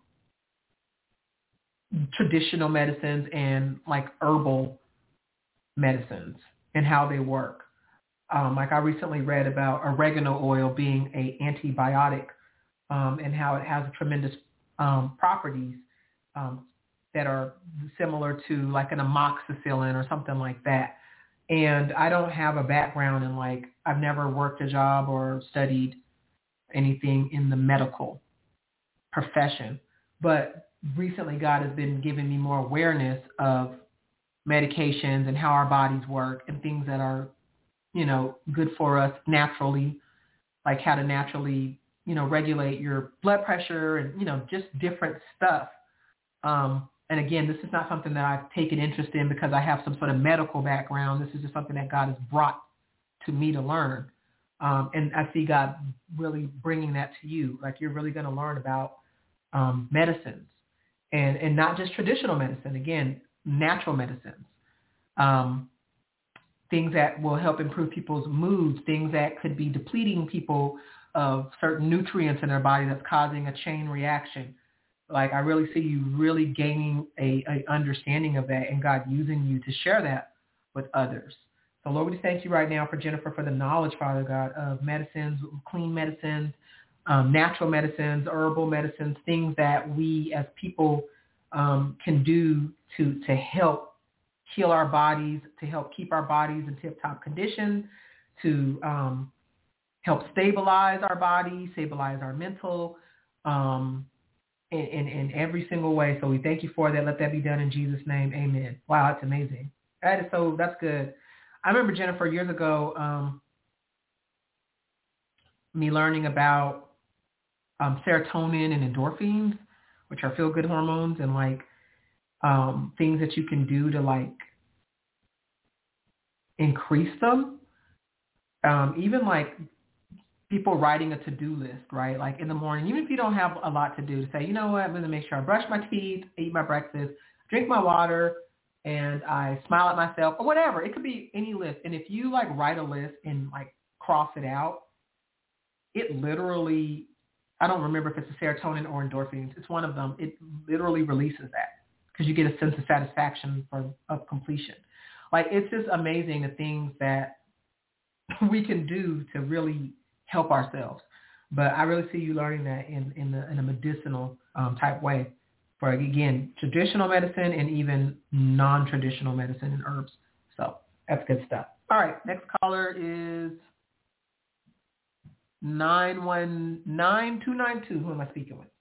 traditional medicines and like herbal medicines and how they work. Um, like I recently read about oregano oil being a antibiotic um, and how it has tremendous um, properties um, that are similar to like an amoxicillin or something like that. And I don't have a background in like, I've never worked a job or studied anything in the medical profession. But recently God has been giving me more awareness of medications and how our bodies work and things that are, you know, good for us naturally, like how to naturally, you know, regulate your blood pressure and, you know, just different stuff. Um, and again, this is not something that I've taken interest in because I have some sort of medical background. This is just something that God has brought to me to learn. Um, and I see God really bringing that to you. Like you're really going to learn about um, medicines and, and not just traditional medicine. Again, natural medicines, um, things that will help improve people's moods, things that could be depleting people of certain nutrients in their body that's causing a chain reaction. Like I really see you really gaining a, a understanding of that and God using you to share that with others. So Lord, we thank you right now for Jennifer for the knowledge, Father God, of medicines, clean medicines, um, natural medicines, herbal medicines, things that we as people um, can do to, to help heal our bodies, to help keep our bodies in tip-top condition, to um, help stabilize our body, stabilize our mental, um, in, in, in every single way. So we thank you for that. Let that be done in Jesus' name. Amen. Wow, that's amazing. That is so, that's good. I remember, Jennifer, years ago, um, me learning about um, serotonin and endorphins, which are feel-good hormones, and like um, things that you can do to like increase them. Um, even like people writing a to-do list, right? Like in the morning, even if you don't have a lot to do, to say, you know what, I'm going to make sure I brush my teeth, eat my breakfast, drink my water, and I smile at myself or whatever. It could be any list. And if you like write a list and like cross it out, it literally, I don't remember if it's a serotonin or endorphins. It's one of them. It literally releases that because you get a sense of satisfaction for, of completion. Like, it's just amazing the things that we can do to really help ourselves. But I really see you learning that in, in, the, in a medicinal um, type way for, again, traditional medicine and even non-traditional medicine and herbs. So that's good stuff. All right, next caller is nine one nine two nine two. Who am I speaking with?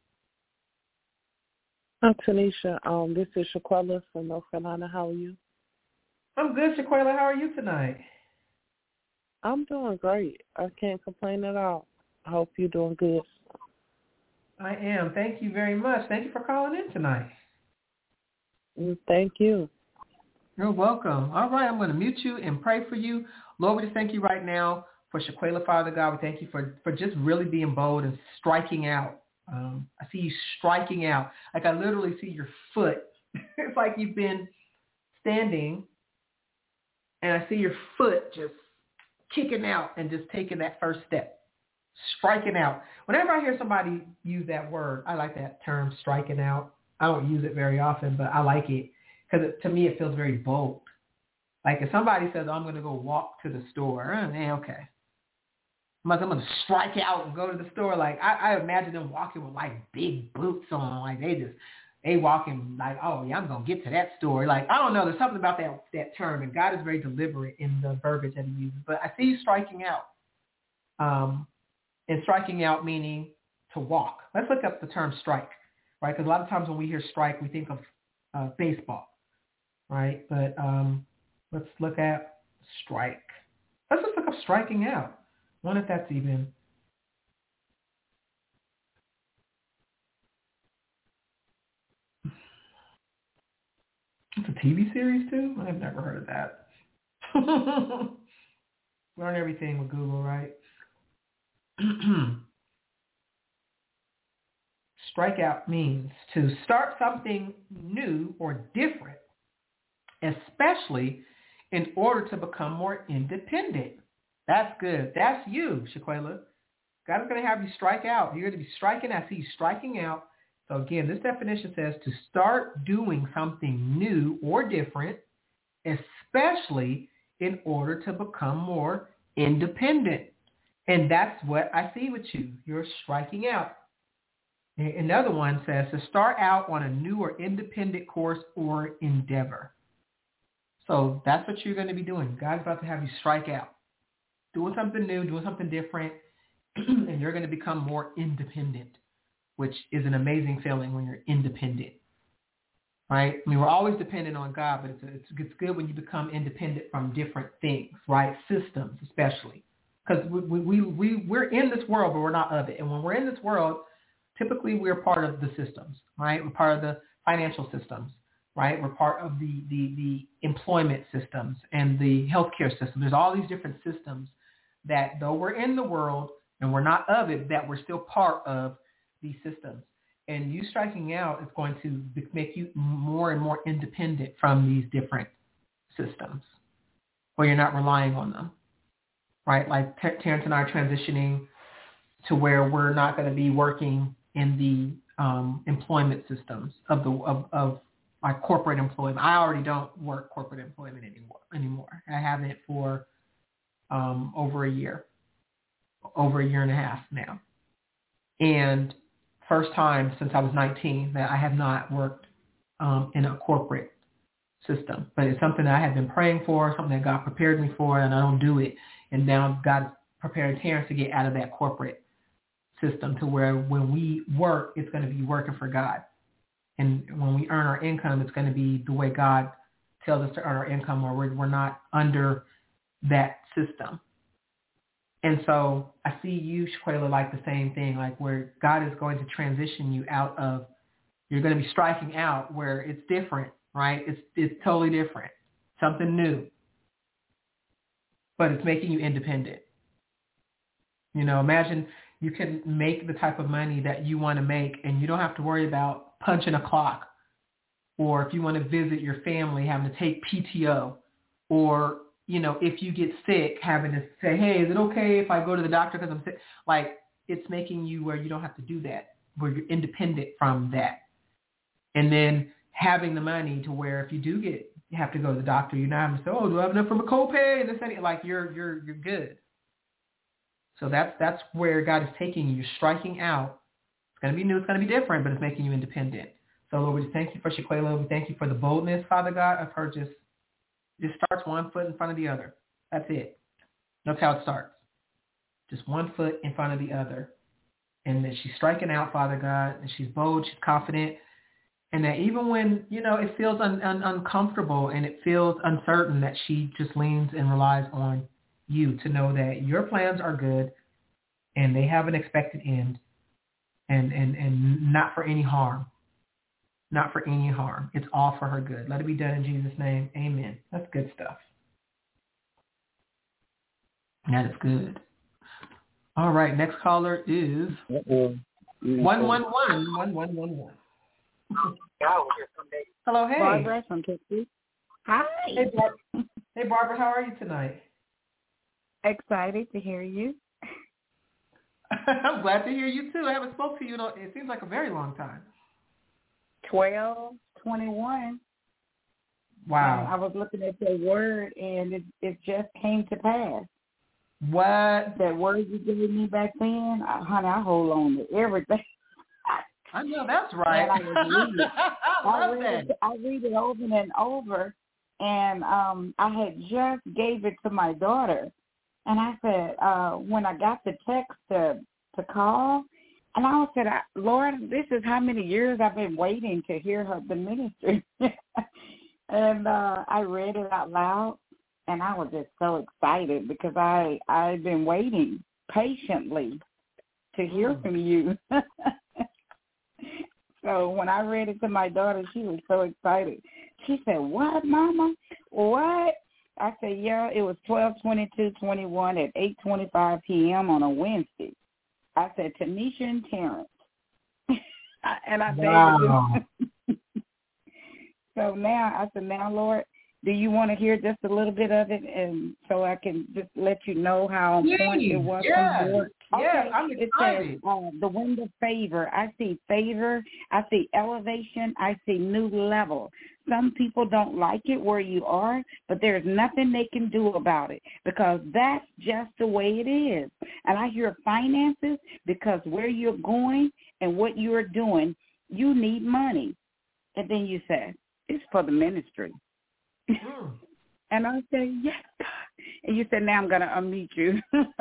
Hi, Tanisha. Um, this is Shaquella from North Carolina. How are you? I'm good, Shaquella. How are you tonight? I'm doing great. I can't complain at all. I hope you're doing good. I am. Thank you very much. Thank you for calling in tonight. Thank you. You're welcome. All right, I'm going to mute you and pray for you. Lord, we just thank you right now for Shaquella, Father God. We thank you for, for just really being bold and striking out. Um, I see you striking out. Like, I literally see your foot. It's like you've been standing, and I see your foot just kicking out and just taking that first step, striking out. Whenever I hear somebody use that word, I like that term, striking out. I don't use it very often, but I like it because to me it feels very bold. Like if somebody says, I'm going to go walk to the store, eh, okay. I'm going to strike out and go to the store. Like I, I imagine them walking with like big boots on. Like they just, they walking like, oh yeah, I'm going to get to that store. Like, I don't know. There's something about that, that term, and God is very deliberate in the verbiage that he uses. But I see you striking out. Um, and striking out meaning to walk. Let's look up the term strike, right? Because a lot of times when we hear strike, we think of uh, baseball, right? But um, let's look at strike. Let's just look up striking out. I wonder if that's even... It's a T V series too? I've never heard of that. Learn everything with Google, right? Strikeout means to start something new or different, especially in order to become more independent. That's good. That's you, Shaquella. God is going to have you strike out. You're going to be striking. I see you striking out. So again, this definition says to start doing something new or different, especially in order to become more independent. And that's what I see with you. You're striking out. Another one says to start out on a new or independent course or endeavor. So that's what you're going to be doing. God's about to have you strike out. Doing something new, doing something different, and you're going to become more independent, which is an amazing feeling when you're independent, right? I mean, we're always dependent on God, but it's, it's, it's good when you become independent from different things, right? Systems especially, because we, we, we, we're in this world, but we're not of it. And when we're in this world, typically we're part of the systems, right? We're part of the financial systems, right? We're part of the, the, the employment systems and the healthcare system. There's all these different systems that though we're in the world and we're not of it, that we're still part of these systems. And you striking out is going to make you more and more independent from these different systems where you're not relying on them, right? Like Ter- Terrence and I are transitioning to where we're not going to be working in the um, employment systems of the of, of our corporate employment. I already don't work corporate employment anymore. Anymore, I haven't for um, over a year, over a year and a half now, and first time since I was nineteen that I have not worked um, in a corporate system. But it's something that I have been praying for, something that God prepared me for, and I don't do it. And now God's preparing Terrence to get out of that corporate system to where when we work, it's going to be working for God. And when we earn our income, it's going to be the way God tells us to earn our income, or we're, we're not under that system. And so I see you, Shaquella, like the same thing, like where God is going to transition you out of, you're going to be striking out where it's different, right? It's it's totally different, something new, but it's making you independent. You know, imagine you can make the type of money that you want to make, and you don't have to worry about punching a clock or if you want to visit your family, having to take P T O, or, you know, if you get sick, having to say, hey, is it okay if I go to the doctor because I'm sick? Like, it's making you where you don't have to do that, where you're independent from that. And then having the money to where if you do get, you have to go to the doctor, you're not having to say, oh, do I have enough for my copay? And this, and like, you're, you're, you're good. So that's, that's where God is taking you. You're striking out. It's going to be new. It's going to be different, but it's making you independent. So Lord, we just thank you for Shaquela. We thank you for the boldness, Father God, of her just, just starts one foot in front of the other. That's it. That's how it starts. Just one foot in front of the other. And that she's striking out, Father God, and she's bold, she's confident. And that even when, you know, it feels un, un, uncomfortable and it feels uncertain, that she just leans and relies on you to know that your plans are good and they have an expected end and, and, and not for any harm. Not for any harm. It's all for her good. Let it be done in Jesus' name. Amen. That's good stuff. That is good. All right. Next caller is one one one one one one one. Hello, hey. Barbara from Texas. Hi. Hey, Bar- hey, Barbara. How are you tonight? Excited to hear you. I'm glad to hear you too. I haven't spoken to you in a, it seems like a very long time. Twelve twenty-one. Wow. And I was looking at your word, and it, it just came to pass. What? That word you gave me back then, I, honey, I hold on to everything. I know that's right. I, read it. I I, love read that. it, I read it over and over, and um, I had just gave it to my daughter, and I said, uh, when I got the text to to call, and I said, Lord, this is how many years I've been waiting to hear her the ministry. And uh, I read it out loud, and I was just so excited because I, I've been waiting patiently to hear Mm. from you. So when I read it to my daughter, she was so excited. She said, what, Mama? What? I said, yeah, it was twelve twenty-two twenty-one at eight twenty-five p.m. on a Wednesday. I said, Tanisha and Terrence. And I Wow. said, so now, I said, now, Lord, do you want to hear just a little bit of it, and so I can just let you know how important it was Yes. from the Lord? Yes, Okay. I'm It excited. says, uh, the wind of favor. I see favor. I see elevation. I see new level. Some people don't like it where you are, but there's nothing they can do about it because that's just the way it is. And I hear finances because where you're going and what you're doing, you need money. And then you say, it's for the ministry. Mm. And I say, yes, God. And you said, now I'm going to unmute you.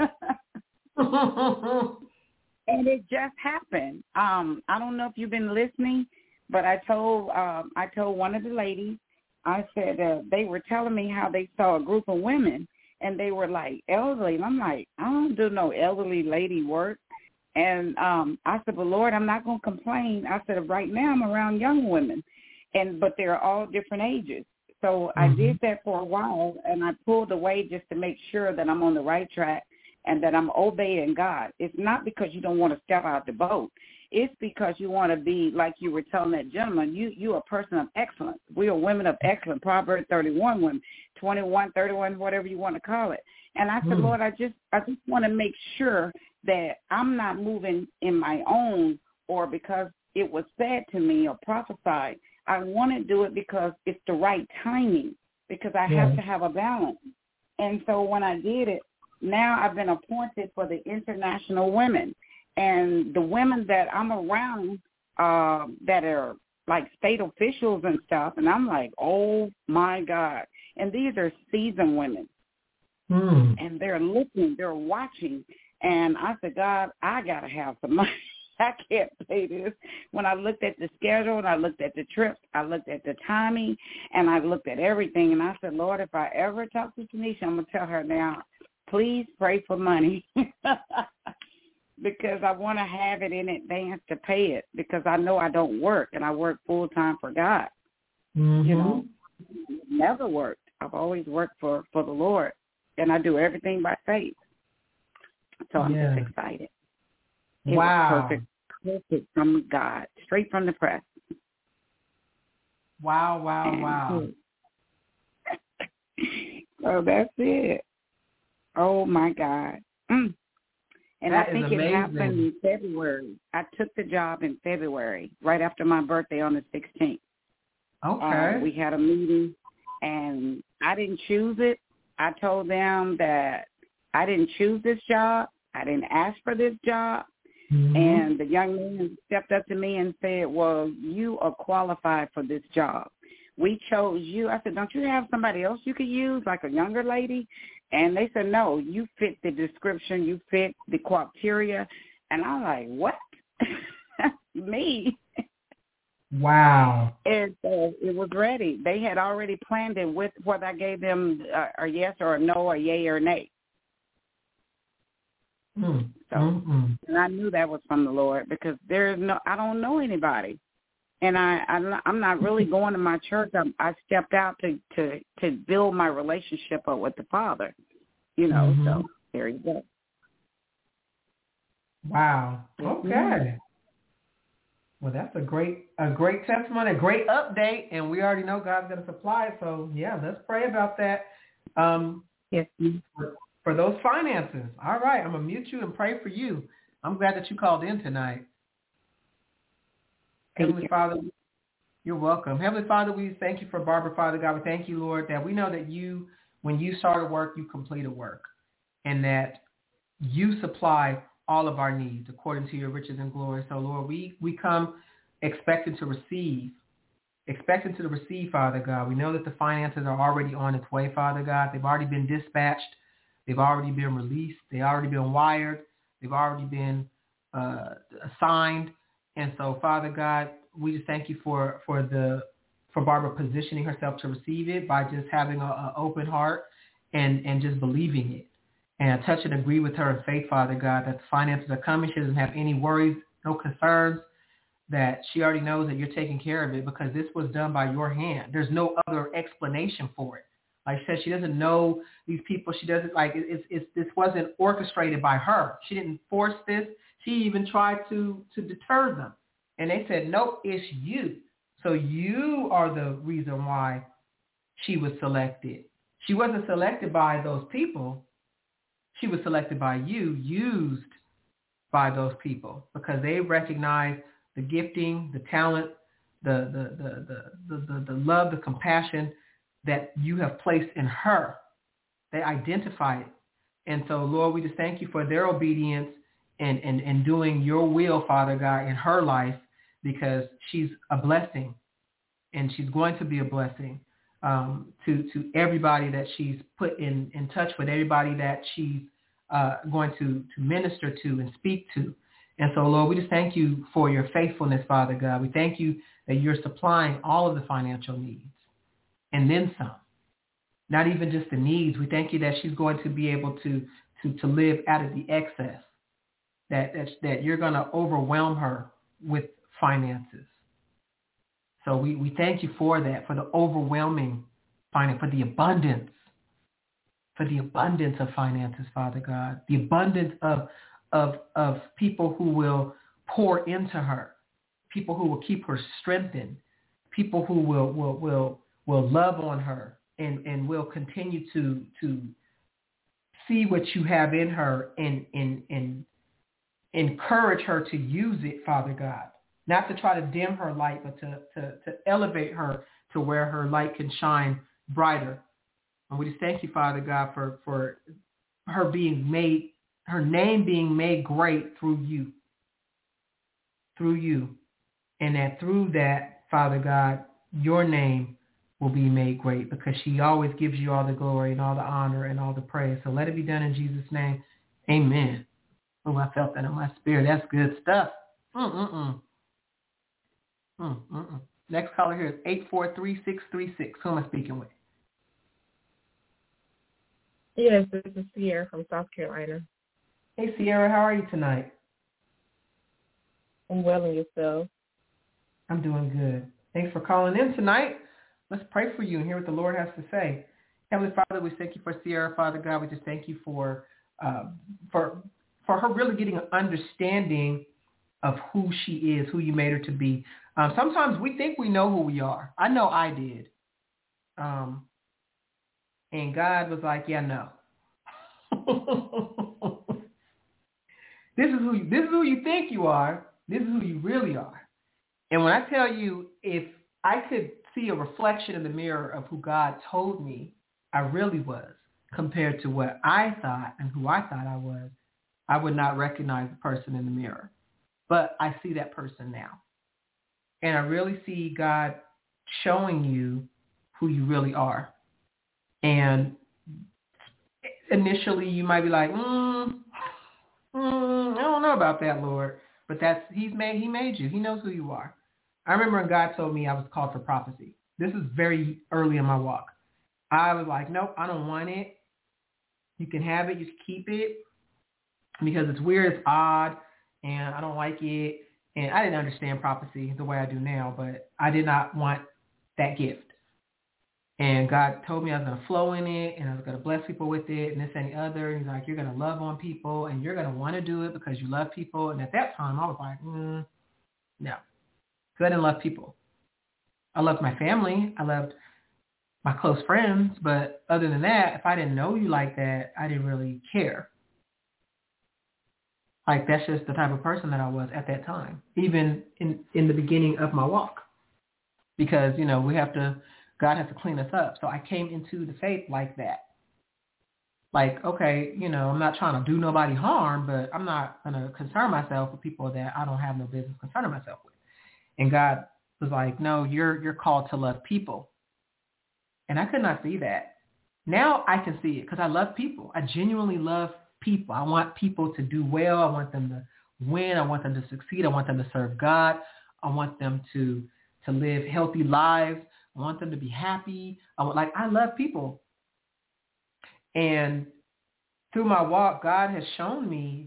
And it just happened. Um, I don't know if you've been listening, but I told um, I told one of the ladies, I said uh, they were telling me how they saw a group of women, and they were like elderly. And I'm like, I don't do no elderly lady work. And um, I said, but Lord, I'm not going to complain. I said, right now I'm around young women, and but they're all different ages. So I did that for a while, and I pulled away just to make sure that I'm on the right track and that I'm obeying God. It's not because you don't want to step out the boat. It's because you want to be, like you were telling that gentleman, you, you're a person of excellence. We are women of excellence, Proverbs thirty-one women, twenty-one, thirty-one, whatever you want to call it. And I said, Mm. Lord, I just I just want to make sure that I'm not moving in my own or because it was said to me or prophesied. I want to do it because it's the right timing, because I Yeah. have to have a balance. And so when I did it, now I've been appointed for the International Women. And the women that I'm around uh, that are like state officials and stuff, and I'm like, oh, my God. And these are seasoned women. Mm. And they're looking, they're watching. And I said, God, I got to have some money. I can't pay this. When I looked at the schedule and I looked at the trips, I looked at the timing, and I looked at everything. And I said, Lord, if I ever talk to Tanisha, I'm going to tell her now, please pray for money because I want to have it in advance to pay it because I know I don't work, and I work full-time for God. Mm-hmm. You know, never worked. I've always worked for, for the Lord, and I do everything by faith. So I'm Yeah. just excited. It Wow. was perfect, perfect from God, straight from the press. Wow, wow, wow. So that's it. Oh, my God. Mm. And That I think is it amazing. happened in February. I took the job in February, right after my birthday on the sixteenth. Okay. Uh, we had a meeting, and I didn't choose it. I told them that I didn't choose this job. I didn't ask for this job. Mm-hmm. And the young man stepped up to me and said, well, you are qualified for this job. We chose you. I said, don't you have somebody else you could use, like a younger lady? And they said, no, you fit the description. You fit the criteria. And I'm like, what? Me? Wow. And so it was ready. They had already planned it with whether I gave them a, a yes or a no or yay or nay. Mm. So, Mm-mm. and I knew that was from the Lord because there's no, I don't know anybody. And I, I'm not, I'm not really going to my church. I, I stepped out to, to, to build my relationship up with the Father, you know, Mm-hmm. so there you go. Wow. Okay. Mm-hmm. Well, that's a great, a great testimony, a great update, and we already know God's going to supply it. So, yeah, let's pray about that. Um, Yes. for, for those finances. All right, I'm going to mute you and pray for you. I'm glad that you called in tonight. Thank Heavenly you. Father, you're welcome. Heavenly Father, we thank you for Barbara, Father God. We thank you, Lord, that we know that you, when you start a work, you complete a work, and that you supply all of our needs according to your riches and glory. So, Lord, we, we come expecting to receive, expecting to receive, Father God. We know that the finances are already on its way, Father God. They've already been dispatched. They've already been released. They've already been wired. They've already been uh, assigned. And so, Father God, we just thank you for, for the for Barbara positioning herself to receive it by just having an open heart and, and just believing it. And I touch and agree with her in faith, Father God, that the finances are coming. She doesn't have any worries, no concerns, that she already knows that you're taking care of it because this was done by your hand. There's no other explanation for it. Like I said, she doesn't know these people. She doesn't, like, it's, it's, this wasn't orchestrated by her. She didn't force this. She even tried to, to deter them. And they said, nope, it's you. So you are the reason why she was selected. She wasn't selected by those people. She was selected by you, used by those people because they recognize the gifting, the talent, the the the the the, the, the love, the compassion that you have placed in her. They identify it. And so, Lord, we just thank you for their obedience and, and, and doing your will, Father God, in her life because she's a blessing and she's going to be a blessing um, to, to everybody that she's put in, in touch with, everybody that she's uh, going to, to minister to and speak to. And so, Lord, we just thank you for your faithfulness, Father God. We thank you that you're supplying all of the financial needs and then some. Not even just the needs. We thank you that she's going to be able to, to, to live out of the excess, that, that, that you're going to overwhelm her with finances. So we, we thank you for that, for the overwhelming finance, for the abundance, for the abundance of finances, Father God, the abundance of, of, of people who will pour into her, people who will keep her strengthened, people who will, will, will, will love on her and, and will continue to, to see what you have in her and, and, and encourage her to use it, Father God. Not to try to dim her light, but to, to, to elevate her to where her light can shine brighter. And we just thank you, Father God, for, for her being made, her name being made great through you, through you. And that through that, Father God, your name will be made great because she always gives you all the glory and all the honor and all the praise. So let it be done in Jesus' name. Amen. Oh, I felt that in my spirit. That's good stuff. Mm-mm-mm. Mm-mm-mm. Next caller here is eight four three, six three six. Who am I speaking with? Yes, this is Sierra from South Carolina. Hey, Sierra, how are you tonight? I'm well, and yourself? I'm doing good. Thanks for calling in tonight. Let's pray for you and hear what the Lord has to say. Heavenly Father, we thank you for Sierra, Father God. We just thank you for uh, for for her really getting an understanding of who she is, who you made her to be. Um, sometimes we think we know who we are. I know I did. Um, and God was like, yeah, no. This is who you, this is who you think you are. This is who you really are. And when I tell you, if I could see a reflection in the mirror of who God told me I really was compared to what I thought and who I thought I was, I would not recognize the person in the mirror. But I see that person now. And I really see God showing you who you really are. And initially you might be like, mm, mm, I don't know about that, Lord. But that's he's made he made you. He knows who you are. I remember when God told me I was called for prophecy. This is very early in my walk. I was like, nope, I don't want it. You can have it, you can keep it. Because it's weird, it's odd, and I don't like it. And I didn't understand prophecy the way I do now, but I did not want that gift. And God told me I was going to flow in it, and I was going to bless people with it, and this and the other. And he's like, you're going to love on people, and you're going to want to do it because you love people. And at that time, I was like, mm, no. Because I didn't love people. I loved my family. I loved my close friends. But other than that, if I didn't know you like that, I didn't really care. Like, that's just the type of person that I was at that time, even in, in the beginning of my walk. Because, you know, we have to, God has to clean us up. So I came into the faith like that. Like, okay, you know, I'm not trying to do nobody harm, but I'm not going to concern myself with people that I don't have no business concerning myself with. And God was like, no, you're you're called to love people. And I could not see that. Now I can see it because I love people. I genuinely love people. I want people to do well. I want them to win. I want them to succeed. I want them to serve God. I want them to to live healthy lives. I want them to be happy. I want, like, I love people. And through my walk, God has shown me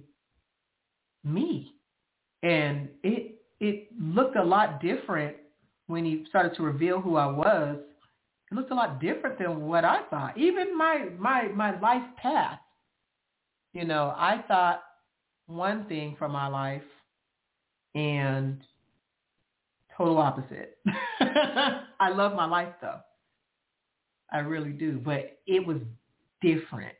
me. And it it looked a lot different when he started to reveal who I was. It looked a lot different than what I thought. Even my my my life path. You know, I thought one thing for my life and total opposite. I love my life though. I really do. But it was different.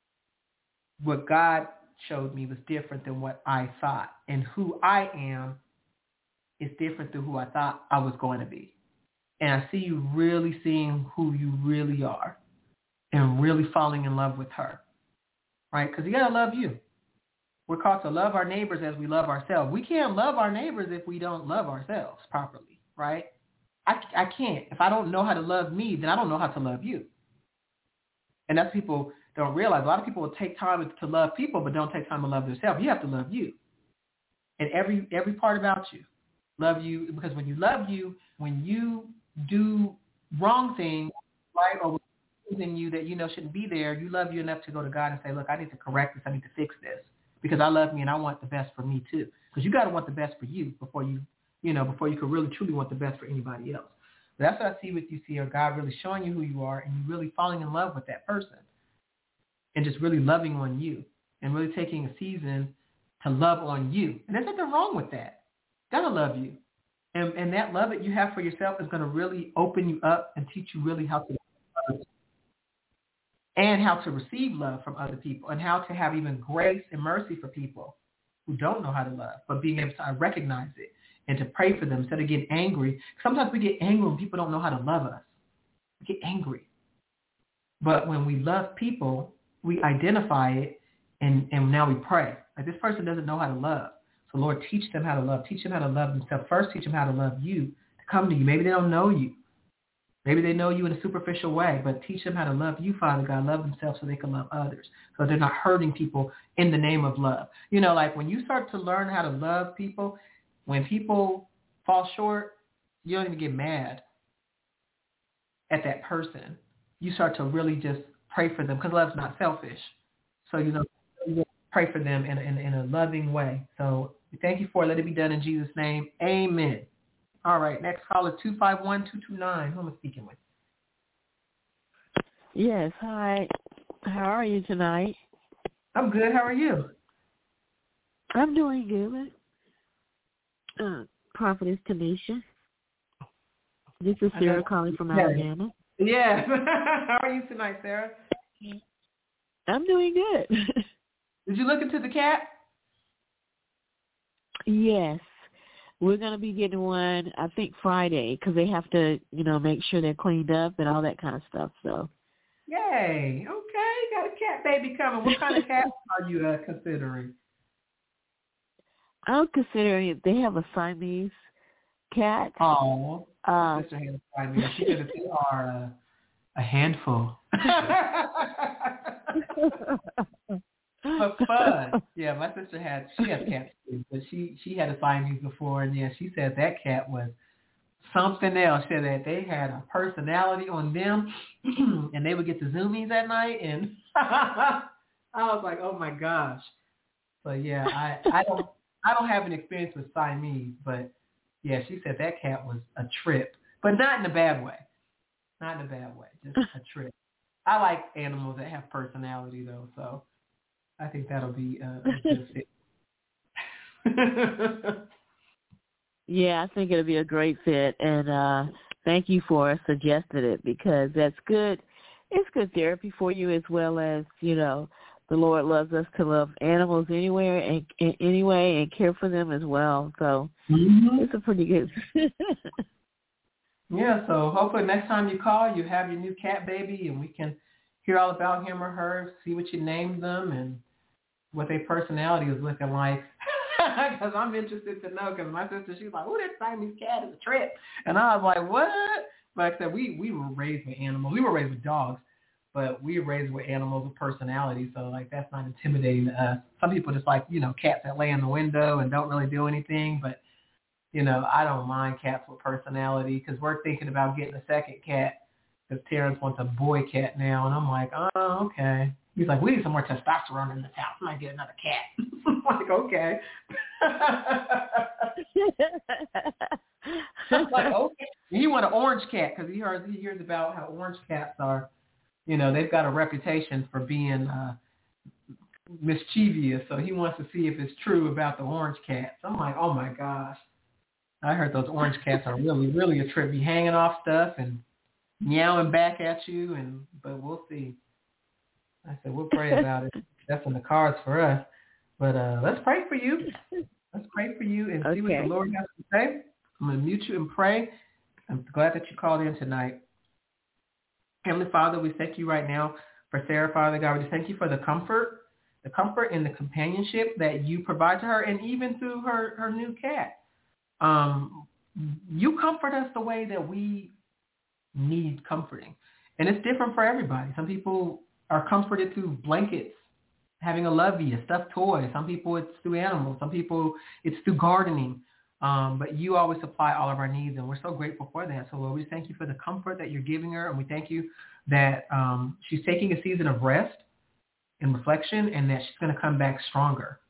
What God showed me was different than what I thought. And who I am is different than who I thought I was going to be. And I see you really seeing who you really are and really falling in love with her. Right? Because you got to love you. We're called to love our neighbors as we love ourselves. We can't love our neighbors if we don't love ourselves properly, right? I, I can't. If I don't know how to love me, then I don't know how to love you. And that's what people don't realize. A lot of people will take time to love people, but don't take time to love themselves. You have to love you. And every every part about you. Love you, because when you love you, when you do wrong things, right, or in you that you know shouldn't be there, you love you enough to go to God and say, look, I need to correct this. I need to fix this because I love me and I want the best for me too. Because you got to want the best for you before you, you know, before you could really truly want the best for anybody else. But that's what I see with you, Sierra. God really showing you who you are and you really falling in love with that person and just really loving on you and really taking a season to love on you. And there's nothing wrong with that. Gotta love you. And, and that love that you have for yourself is going to really open you up and teach you really how to love and how to receive love from other people and how to have even grace and mercy for people who don't know how to love, but being able to recognize it and to pray for them instead of getting angry. Sometimes we get angry when people don't know how to love us. We get angry. But when we love people, we identify it and, and now we pray. Like, this person doesn't know how to love. So Lord, teach them how to love. Teach them how to love themselves. First, teach them how to love you, to come to you. Maybe they don't know you. Maybe they know you in a superficial way, but teach them how to love you, Father God, love themselves so they can love others, so they're not hurting people in the name of love. You know, like when you start to learn how to love people, when people fall short, you don't even get mad at that person. You start to really just pray for them because love's not selfish. So, you know, you pray for them in a, in, in a loving way. So we thank you for it. Let it be done in Jesus' name. Amen. All right, next caller, two five one, two two nine. Who am I speaking with? Yes, hi. How are you tonight? I'm good. How are you? I'm doing good. Uh, Prophetess Tanisha. This is Sarah calling from Alabama. Yeah. How are you tonight, Sarah? I'm doing good. Did you look into the cat? Yes. We're going to be getting one, I think, Friday, because they have to, you know, make sure they're cleaned up and all that kind of stuff. So. Yay. Okay. Got a cat baby coming. What kind of cat are you uh, considering? I'm considering they have a Siamese cat. Oh. Um, sister has a Siamese. She said that they are uh, a handful. But fun. Yeah, my sister had, she has cats too, but she, she had a Siamese before, and yeah, she said that cat was something else. She said that they had a personality on them, and they would get the zoomies at night, and I was like, oh my gosh. So yeah, I, I don't I don't have an experience with Siamese, but yeah, she said that cat was a trip, but not in a bad way. Not in a bad way, just a trip. I like animals that have personality though, so I think that'll be a, a good fit. Yeah, I think it'll be a great fit, and uh, thank you for suggesting it because that's good. It's good therapy for you as well as, you know, the Lord loves us to love animals anywhere and, and anyway and care for them as well. So mm-hmm. It's a pretty good. Yeah, so hopefully next time you call, you have your new cat baby, and we can hear all about him or her, see what you named them, and what their personality is looking like. Because I'm interested to know, because my sister, she's like, oh, that Siamese cat is a trip. And I was like, what? Like I said, we, we were raised with animals. We were raised with dogs, but we were raised with animals with personality, so, like, that's not intimidating to us. Some people just like, you know, cats that lay in the window and don't really do anything, but, you know, I don't mind cats with personality because we're thinking about getting a second cat because Terrence wants a boy cat now, and I'm like, oh, okay. He's like, we need some more testosterone in this house. I might get another cat. I'm like, okay. I'm like, okay. And he want an orange cat because he hears he hears about how orange cats are. You know, they've got a reputation for being uh, mischievous. So he wants to see if it's true about the orange cats. I'm like, oh my gosh. I heard those orange cats are really, really a trip. Be hanging off stuff and meowing back at you, and but we'll see. I said, we'll pray about it. That's in the cards for us. But uh, let's pray for you. Let's pray for you and okay. see what the Lord has to say. I'm going to mute you and pray. I'm glad that you called in tonight. Heavenly Father, we thank you right now for Sarah, Father God. We just thank you for the comfort, the comfort and the companionship that you provide to her, and even through her, her new cat. Um, you comfort us the way that we need comforting. And it's different for everybody. Some people are comforted through blankets, having a lovey, a stuffed toy. Some people it's through animals. Some people it's through gardening. Um, but you always supply all of our needs, and we're so grateful for that. So, Lord, we thank you for the comfort that you're giving her, and we thank you that um, she's taking a season of rest and reflection, and that she's going to come back stronger.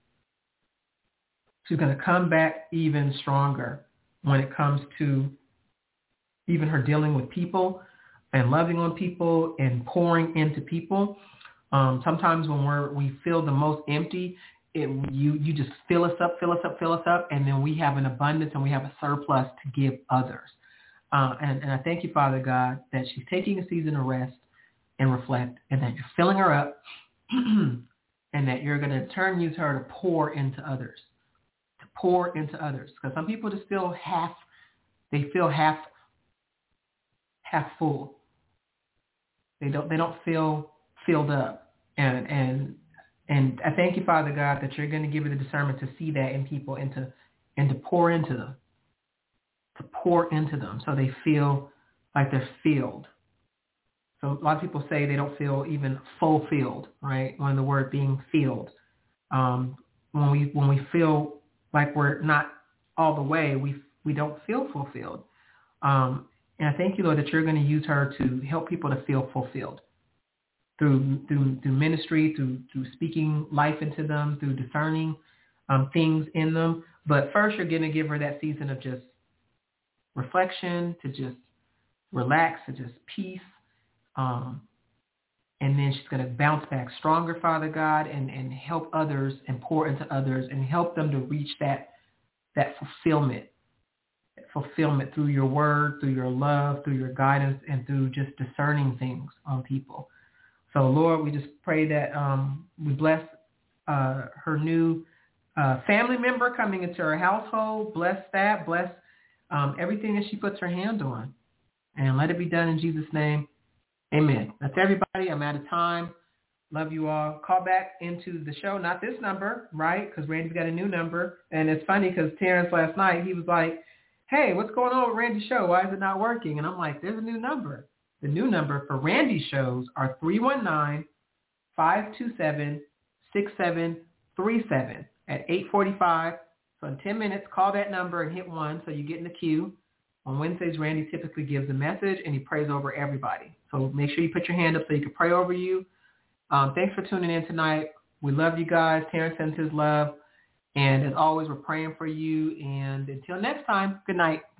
She's going to come back even stronger when it comes to even her dealing with people and loving on people and pouring into people. Um, sometimes when we're, we feel the most empty, it, you, you just fill us up, fill us up, fill us up, and then we have an abundance and we have a surplus to give others. Uh, and, and I thank you, Father God, that she's taking a season of rest and reflect, and that you're filling her up, and that you're going to turn use her to pour into others, to pour into others. Because some people just feel half, they feel half, half full. They don't, they don't feel filled up. And, and, and I thank you, Father God, that you're going to give her the discernment to see that in people and to, and to pour into them, to pour into them so they feel like they're filled. So a lot of people say they don't feel even fulfilled, right? When the word being filled. Um, when we, when we feel like we're not all the way, we, we don't feel fulfilled. Um, and I thank you, Lord, that you're going to use her to help people to feel fulfilled. Through, through through ministry, through through speaking life into them, through discerning um, things in them. But first, you're going to give her that season of just reflection, to just relax, to just peace. Um, and then she's going to bounce back stronger, Father God, and, and help others and pour into others and help them to reach that that fulfillment, that fulfillment through your word, through your love, through your guidance, and through just discerning things on people. So, Lord, we just pray that um, we bless uh, her new uh, family member coming into her household. Bless that. Bless um, everything that she puts her hand on. And let it be done in Jesus' name. Amen. That's everybody. I'm out of time. Love you all. Call back into the show. Not this number, right? Because Randy's got a new number. And it's funny because Terrence last night, he was like, hey, what's going on with Randy's show? Why is it not working? And I'm like, there's a new number. The new number for Randy's shows are three one nine, five two seven, six seven three seven at eight forty-five. So in ten minutes, call that number and hit one so you get in the queue. On Wednesdays, Randy typically gives a message and he prays over everybody. So make sure you put your hand up so he can pray over you. Um, thanks for tuning in tonight. We love you guys. Terrence sends his love. And as always, we're praying for you. And until next time, good night.